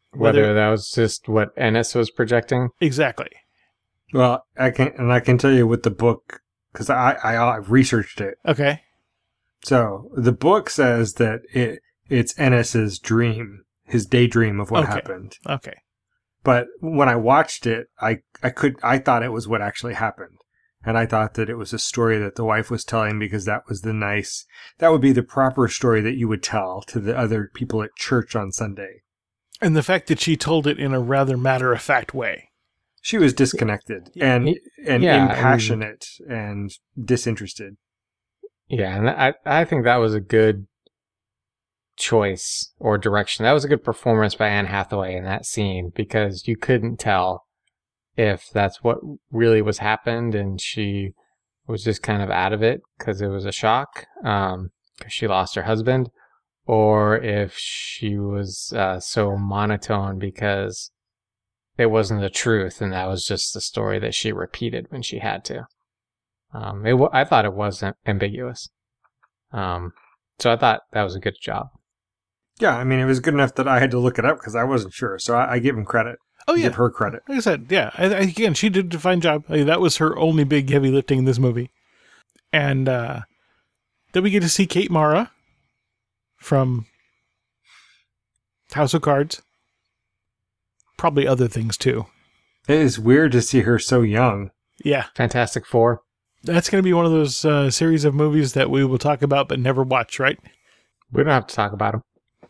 Whether, Whether that was just what Ennis was projecting. exactly. Well, I can, and I can tell you with the book, because I, I, I researched it. Okay. So the book says that it it's Ennis's dream, his daydream of what Okay. happened. Okay. But when I watched it, I, I could I thought it was what actually happened. And I thought that it was a story that the wife was telling because that was the nice, that would be the proper story that you would tell to the other people at church on Sunday. And the fact that she told it in a rather matter-of-fact way. She was disconnected and and Yeah, impassionate and disinterested. Yeah, and I I think that was a good choice or direction. That was a good performance by Anne Hathaway in that scene because you couldn't tell if that's what really was happened and she was just kind of out of it because it was a shock um because she lost her husband, or if she was uh, so monotone because it wasn't the truth and that was just the story that she repeated when she had to. Um, it w- I thought it wasn't ambiguous. Um, so I thought that was a good job. Yeah, I mean, it was good enough that I had to look it up because I wasn't sure. So I, I give him credit. Oh, yeah. Give her credit. Like I said, yeah. I, I, again, she did a fine job. Like, that was her only big heavy lifting in this movie. And uh, then we get to see Kate Mara from House of Cards. Probably other things, too. It is weird to see her so young. Yeah. Fantastic Four. That's going to be one of those uh, series of movies that we will talk about but never watch, right? We don't have to talk about them.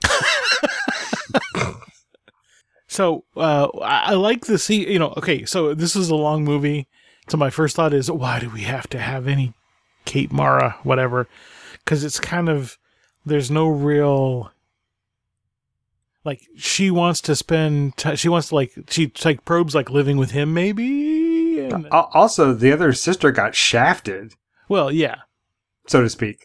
So uh, I, I like the see, you know, okay, so this is a long movie. So my first thought is, why do we have to have any Kate Mara, whatever? Because it's kind of, there's no real, like, she wants to spend, t- she wants to, like, she like probes, like, living with him, maybe? And, Al- Also, the other sister got shafted, well, yeah. so to speak.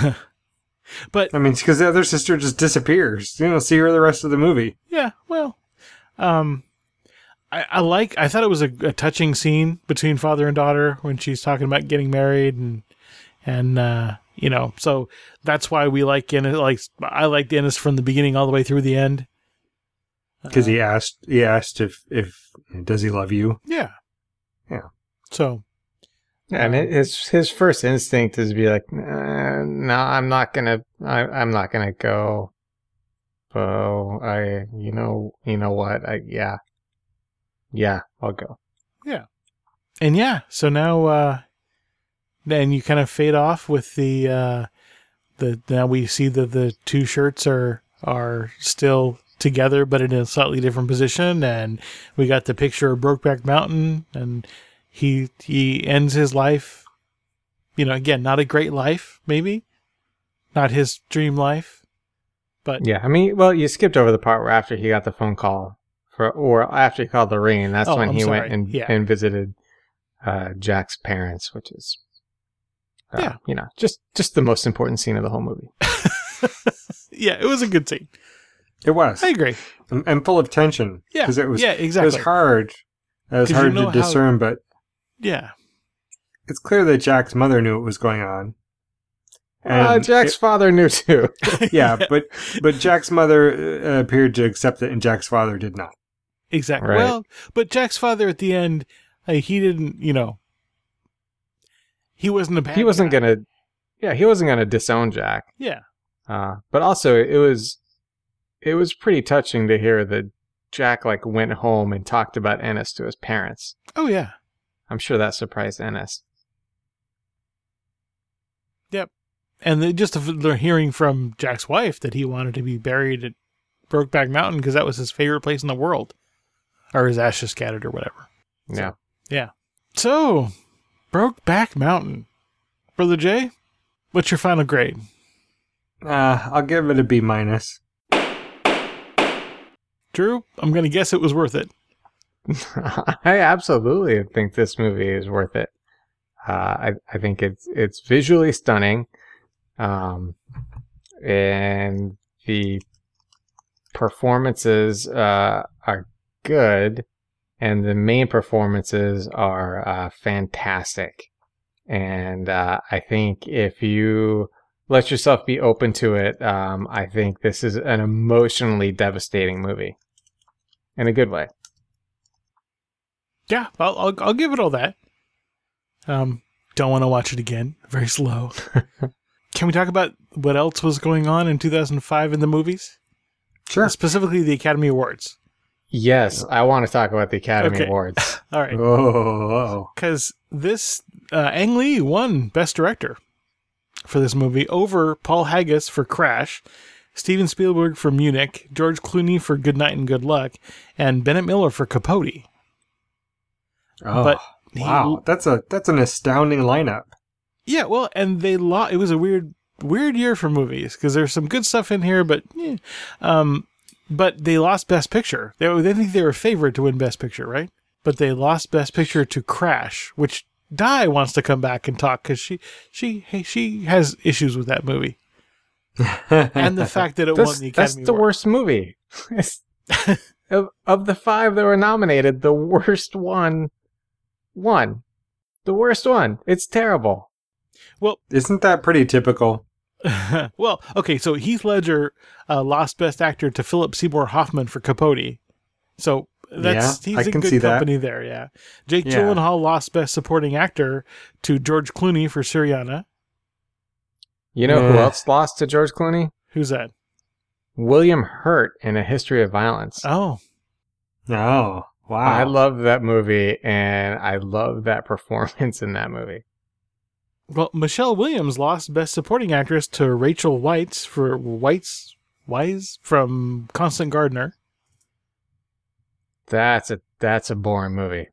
But, I mean, because the other sister just disappears. You don't see her the rest of the movie. yeah, well, um, I, I like, I thought it was a, a touching scene between father and daughter when she's talking about getting married and, and, uh, you know, so that's why we like Ennis, like, I liked Ennis from the beginning all the way through the end. Because he asked, he asked if, if, does he love you? Yeah. Yeah. So. Yeah, and his his first instinct is to be like, uh, no, I'm not gonna, I, I'm not gonna go. Oh, I, you know, you know what? I, yeah, yeah, I'll go. Yeah. And yeah, so now, uh, then you kind of fade off with the, uh, the, now we see that the two shirts are, are still together, but in a slightly different position. And we got the picture of Brokeback Mountain, and he, he ends his life, you know, again, not a great life, maybe not his dream life, but Yeah, I mean, well, you skipped over the part where after he got the phone call for, or after he called the ring, that's Oh, when I'm he sorry. went and, Yeah. and visited uh, Jack's parents, which is, uh, Yeah. you know, just just the most important scene of the whole movie. yeah, it was a good scene. It was. I agree. And, and full of tension. Yeah, Because it was, yeah, it exactly. was hard. It was 'Cause you hard know to how- discern, but Yeah. it's clear that Jack's mother knew what was going on. Uh, And Jack's it- father knew too. yeah, but but Jack's mother uh, appeared to accept it, and Jack's father did not. Exactly. Right. Well, but Jack's father at the end, like, he didn't, you know, he wasn't a bad he wasn't guy. gonna, yeah, he wasn't gonna disown Jack. Yeah. Uh, but also, it was it was pretty touching to hear that Jack like went home and talked about Ennis to his parents. Oh, yeah. I'm sure that surprised Ennis. Yep. And the, just the, the hearing from Jack's wife that he wanted to be buried at Brokeback Mountain because that was his favorite place in the world, or his ashes scattered or whatever. Yeah. Yeah. So, Brokeback Mountain. Brother Jay, what's your final grade? Uh, I'll give it a B minus. Drew, I'm going to guess it was worth it. I absolutely think this movie is worth it. Uh, I I think it's it's visually stunning, um, and the performances uh, are good, and the main performances are uh, fantastic. And uh, I think if you let yourself be open to it, um, I think this is an emotionally devastating movie. in a good way. Yeah, I'll, I'll, I'll give it all that. Um, don't want to watch it again. Very slow. Can we talk about what else was going on in two thousand five in the movies? Sure. Specifically the Academy Awards. Yes, I want to talk about the Academy Okay. Awards. All right. Oh, Because this, uh, Ang Lee won Best Director for this movie over Paul Haggis for Crash, Steven Spielberg for Munich, George Clooney for Good Night and Good Luck, and Bennett Miller for Capote. oh But he- wow. That's a that's an astounding lineup. Yeah, well, and they lost. It was a weird, weird year for movies because there's some good stuff in here, but, eh. um, but they lost Best Picture. They, they think they were favored to win Best Picture, right? But they lost Best Picture to Crash, which Di wants to come back and talk because she, she, hey, she has issues with that movie, and the fact that it That's, won the that's Academy the Award. worst movie. It's- of, of the five that were nominated, the worst one won. The worst one. It's terrible. Well, Isn't that pretty typical? well, okay, so Heath Ledger uh, lost Best Actor to Philip Seymour Hoffman for Capote. So that's Yeah, he's I in can good see that. company there, yeah. Jake Yeah. Gyllenhaal lost Best Supporting Actor to George Clooney for Syriana. You know who Yeah. else lost to George Clooney? Who's that? William Hurt in A History of Violence. Oh, Oh, wow. I love that movie, and I love that performance in that movie. well, Michelle Williams lost Best Supporting Actress to Rachel Weisz for Weisz Wise from Constant Gardener. That's a that's a boring movie.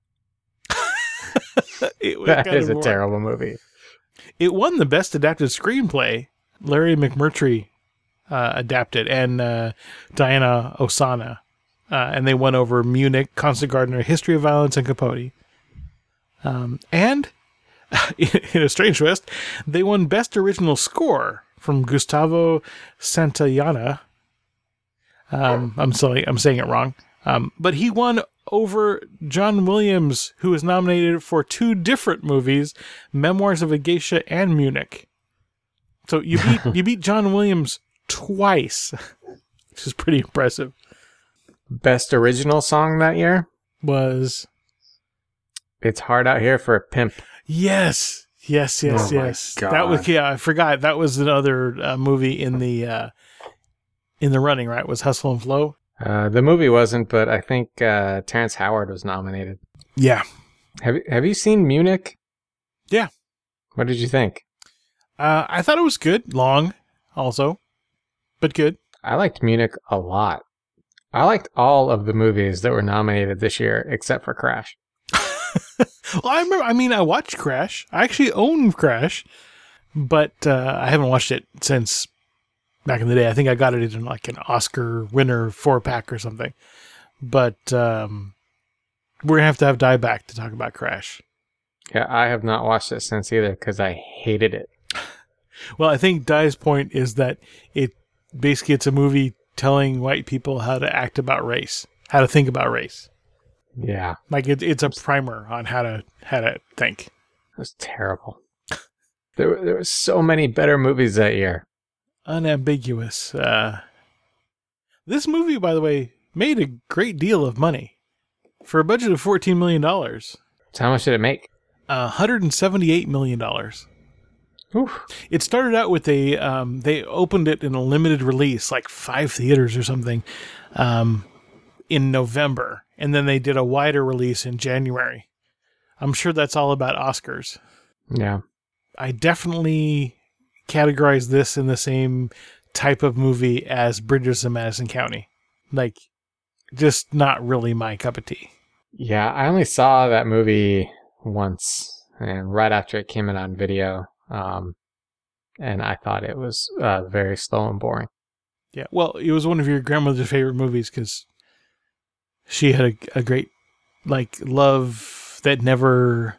It was That kind is of a boring. terrible movie. It won the Best Adapted Screenplay. Larry McMurtry uh, adapted, and uh, Diana Osana. Uh, and they won over Munich, Constant Gardener, History of Violence, and Capote. Um, and, in a strange twist, they won Best Original Score from Gustavo Santayana. Um, I'm sorry, I'm saying it wrong. Um, but he won over John Williams, who was nominated for two different movies, Memoirs of a Geisha and Munich. So you beat you beat John Williams twice, which is pretty impressive. Best original song that year? Was It's Hard Out Here for a Pimp. yes, yes, yes, Oh my yes. God. That was yeah. I forgot that was another uh, movie in the uh, in the running. Right, was Hustle and Flow. Uh, the movie wasn't, but I think uh, Terrence Howard was nominated. Yeah, Have Have you seen Munich? Yeah. What did you think? uh, I thought it was good. Long, also, but good. I liked Munich a lot. I liked all of the movies that were nominated this year except for Crash. Well, I remember. I mean, I watched Crash. I actually own Crash, but uh, I haven't watched it since back in the day. I think I got it in like an Oscar winner four pack or something. But um, we're gonna have to have Di back to talk about Crash. Yeah, I have not watched it since either because I hated it. Well, I think Di's point is that it basically it's a movie telling white people how to act about race, how to think about race. Yeah, Like it, it's a primer on how to how to think. it was terrible. There were, there were so many better movies that year. Unambiguous. Uh, this movie, by the way, made a great deal of money for a budget of fourteen million dollars. So how much did it make? Uh, one hundred seventy-eight million dollars. Oof. It started out with a, um, they opened it in a limited release, like five theaters or something, um, in November. And then they did a wider release in January. I'm sure that's all about Oscars. Yeah. I definitely categorize this in the same type of movie as Bridges in Madison County. Like, just not really my cup of tea. Yeah, I only saw that movie once, and right after it came out on video. Um, and I thought it was uh, very slow and boring. Yeah, well, it was one of your grandmother's favorite movies because she had a, a great, like, love that never,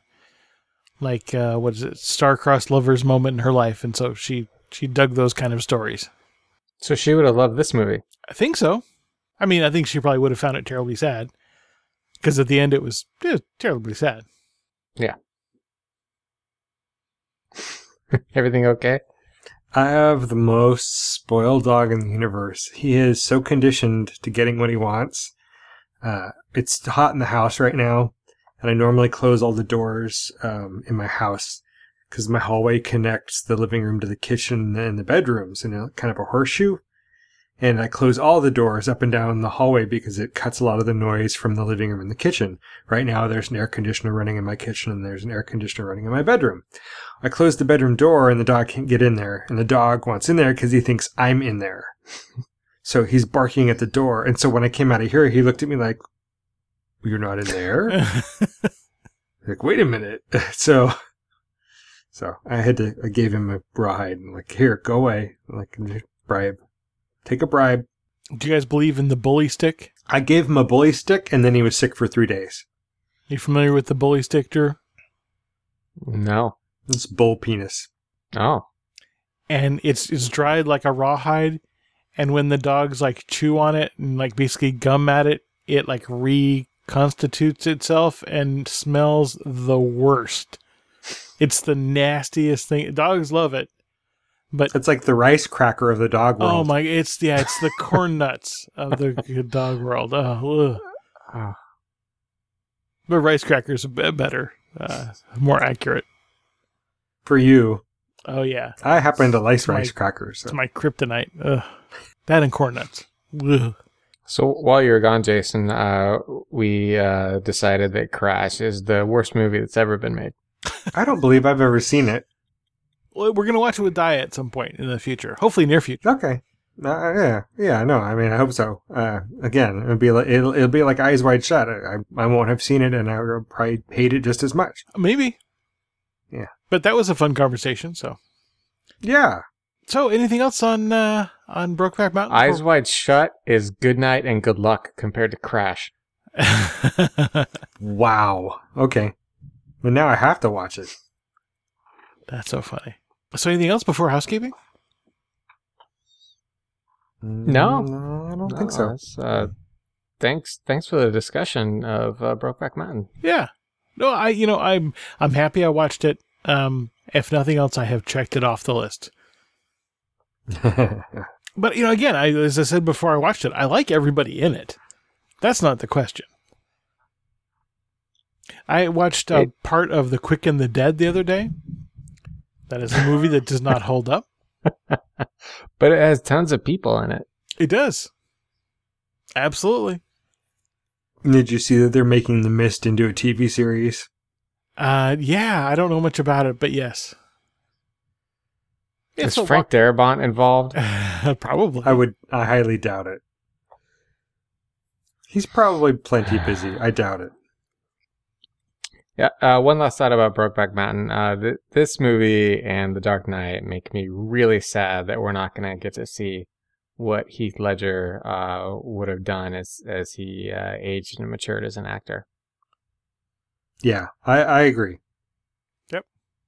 like, uh, what is it, star-crossed lovers moment in her life. And so she, she dug those kind of stories. So she would have loved this movie. I think so. I mean, I think she probably would have found it terribly sad because at the end it was, it was terribly sad. Yeah. Everything okay? I have the most spoiled dog in the universe. He is so conditioned to getting what he wants. uh, it's hot in the house right now, and I normally close all the doors um, in my house because my hallway connects the living room to the kitchen and the bedrooms in a kind of a horseshoe. And I close all the doors up and down the hallway because it cuts a lot of the noise from the living room and the kitchen. Right now, there's an air conditioner running in my kitchen and there's an air conditioner running in my bedroom. I close the bedroom door and the dog can't get in there. And the dog wants in there because he thinks I'm in there. So he's barking at the door. And so when I came out of here, he looked at me like, "You're not in there?" Like, wait a minute. So, so I had to, I gave him a bride and like, "Here, go away." Like, bribe. Take a bribe. Do you guys believe in the bully stick? I gave him a bully stick, and then he was sick for three days. You familiar with the bully stick, Drew? No. It's bull penis. Oh. And it's it's dried like a rawhide, and when the dogs like chew on it and like basically gum at it, it like reconstitutes itself and smells the worst. It's the nastiest thing. Dogs love it. But it's like the rice cracker of the dog world. Oh my! It's yeah, it's the corn nuts of the dog world. Oh, ugh. But rice crackers are better, uh, more accurate for you. Oh yeah, I happen to like it's rice my, crackers. So. It's my kryptonite. Ugh. That and corn nuts. Ugh. So while you were gone, Jason, uh, we uh, decided that Crash is the worst movie that's ever been made. I don't believe I've ever seen it. Well, we're going to watch it with Dia at some point in the future. Hopefully near future. Okay. Uh, yeah. Yeah, no, I mean, I hope so. Uh, again, it'll be like, it'll, it'll be like Eyes Wide Shut. I, I won't have seen it and I'll probably hate it just as much. Maybe. Yeah. But that was a fun conversation, so. Yeah. So, anything else on, uh, on Brokeback Mountain? Eyes Wide Shut is Good Night and Good Luck compared to Crash. Wow. Okay. Well, now I have to watch it. That's so funny. So anything else before housekeeping? No. no I don't no, think so. Uh, thanks thanks for the discussion of uh, Brokeback Mountain. Yeah. No, I you know, I'm I'm happy I watched it. Um, if nothing else, I have checked it off the list. But, you know, again, I, as I said before I watched it, I like everybody in it. That's not the question. I watched uh, it, part of The Quick and the Dead the other day. That is a movie that does not hold up. But it has tons of people in it. It does. Absolutely. Did you see that they're making The Mist into a T V series? Uh, yeah, I don't know much about it, but yes. Is Frank Darabont involved? Probably. I would. I highly doubt it. He's probably plenty busy. I doubt it. Yeah. Uh, one last thought about Brokeback Mountain. Uh, th- this movie and The Dark Knight make me really sad that we're not going to get to see what Heath Ledger uh, would have done as as he uh, aged and matured as an actor. Yeah, I, I agree. Yep.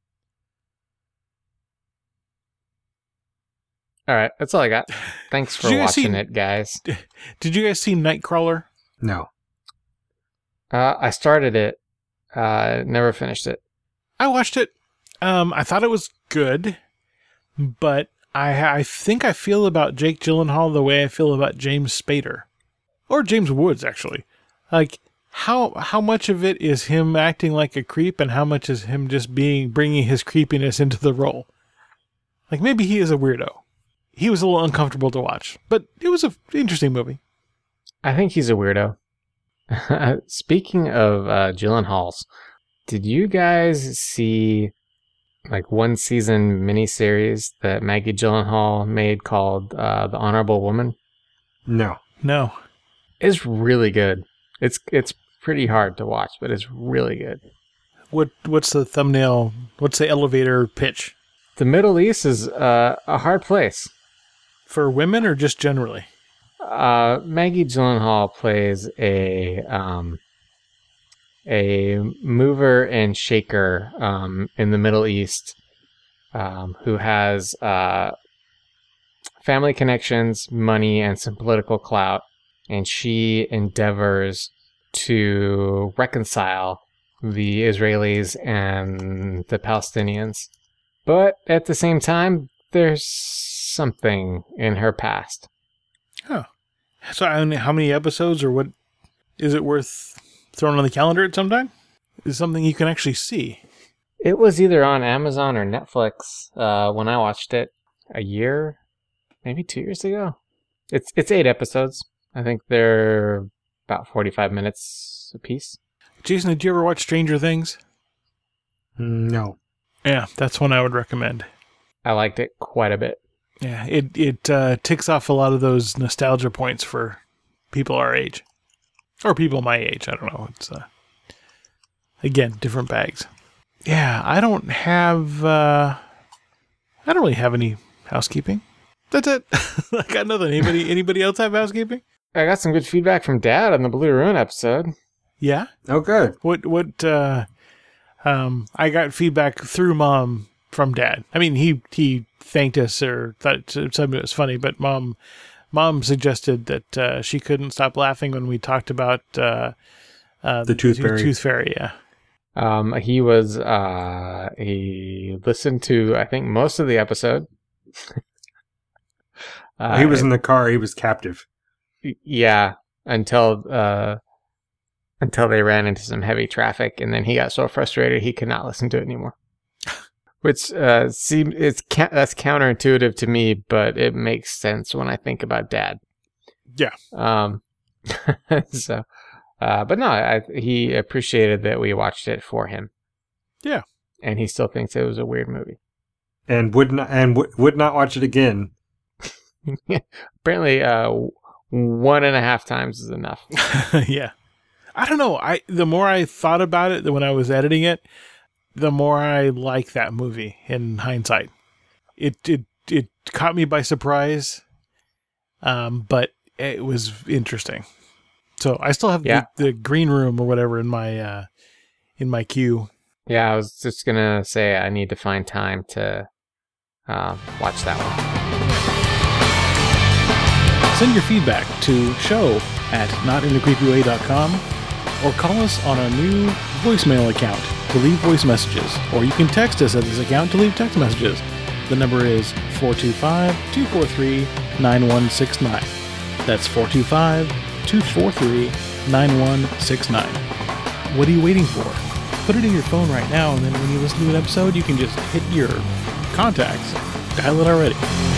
All right, that's all I got. Thanks for watching see, it, guys. Did you guys see Nightcrawler? No. Uh, I started it. Uh, never finished it. I watched it. Um, I thought it was good, but I I think I feel about Jake Gyllenhaal the way I feel about James Spader, or James Woods actually. Like how how much of it is him acting like a creep, and how much is him just being bringing his creepiness into the role? Like maybe he is a weirdo. He was a little uncomfortable to watch, but it was an interesting movie. I think he's a weirdo. Speaking of uh, Gyllenhaal's, did you guys see like one season miniseries that Maggie Gyllenhaal made called uh, The Honorable Woman? No. No. It's really good. It's it's pretty hard to watch, but it's really good. What What's the thumbnail? What's the elevator pitch? The Middle East is uh, a hard place. For women or just generally? Uh, Maggie Gyllenhaal plays a um, a mover and shaker um, in the Middle East um, who has uh, family connections, money, and some political clout, and she endeavors to reconcile the Israelis and the Palestinians. But at the same time, there's something in her past. Oh. So how many episodes or what? Is it worth throwing on the calendar at some time? Is it something you can actually see? It was either on Amazon or Netflix uh, when I watched it a year, maybe two years ago. It's it's eight episodes. I think they're about forty-five minutes a piece. Jason, did you ever watch Stranger Things? No. Yeah, that's one I would recommend. I liked it quite a bit. Yeah, it, it uh, ticks off a lot of those nostalgia points for people our age. Or people my age, I don't know. It's uh, again, different bags. Yeah, I don't have... Uh, I don't really have any housekeeping. That's it. I got nothing. Anybody, anybody else have housekeeping? I got some good feedback from Dad on the Blue Ruin episode. Yeah? Oh, good. What, what, uh, um, I got feedback through Mom from Dad. I mean, he, he thanked us or thought something was funny, but Mom, Mom suggested that, uh, she couldn't stop laughing when we talked about, uh, uh, the Tooth the Fairy. Tooth Fairy, yeah. Um, he was, uh, he listened to, I think, most of the episode. uh, he was in the car. He was captive. Yeah, until uh, until they ran into some heavy traffic, and then he got so frustrated he could not listen to it anymore. Which uh, seems it's ca- that's counterintuitive to me, but it makes sense when I think about Dad. Yeah. Um. so, uh, but no, I, he appreciated that we watched it for him. Yeah. And he still thinks it was a weird movie. And would not and w- would not watch it again. Apparently, uh. One and a half times is enough. Yeah. I don't know. I the more I thought about it when I was editing it, the more I like that movie in hindsight. It it it caught me by surprise. Um, but it was interesting. So I still have yeah. the, the green room or whatever in my uh in my queue. Yeah, I was just gonna say I need to find time to uh, watch that one. Send your feedback to show at not in the creepy way dot com or call us on our new voicemail account to leave voice messages, or you can text us at this account to leave text messages. The number is four two five, two four three, nine one six nine. That's four two five, two four three, nine one six nine. What are you waiting for? Put it in your phone right now, and then when you listen to an episode, you can just hit your contacts. Dial it already.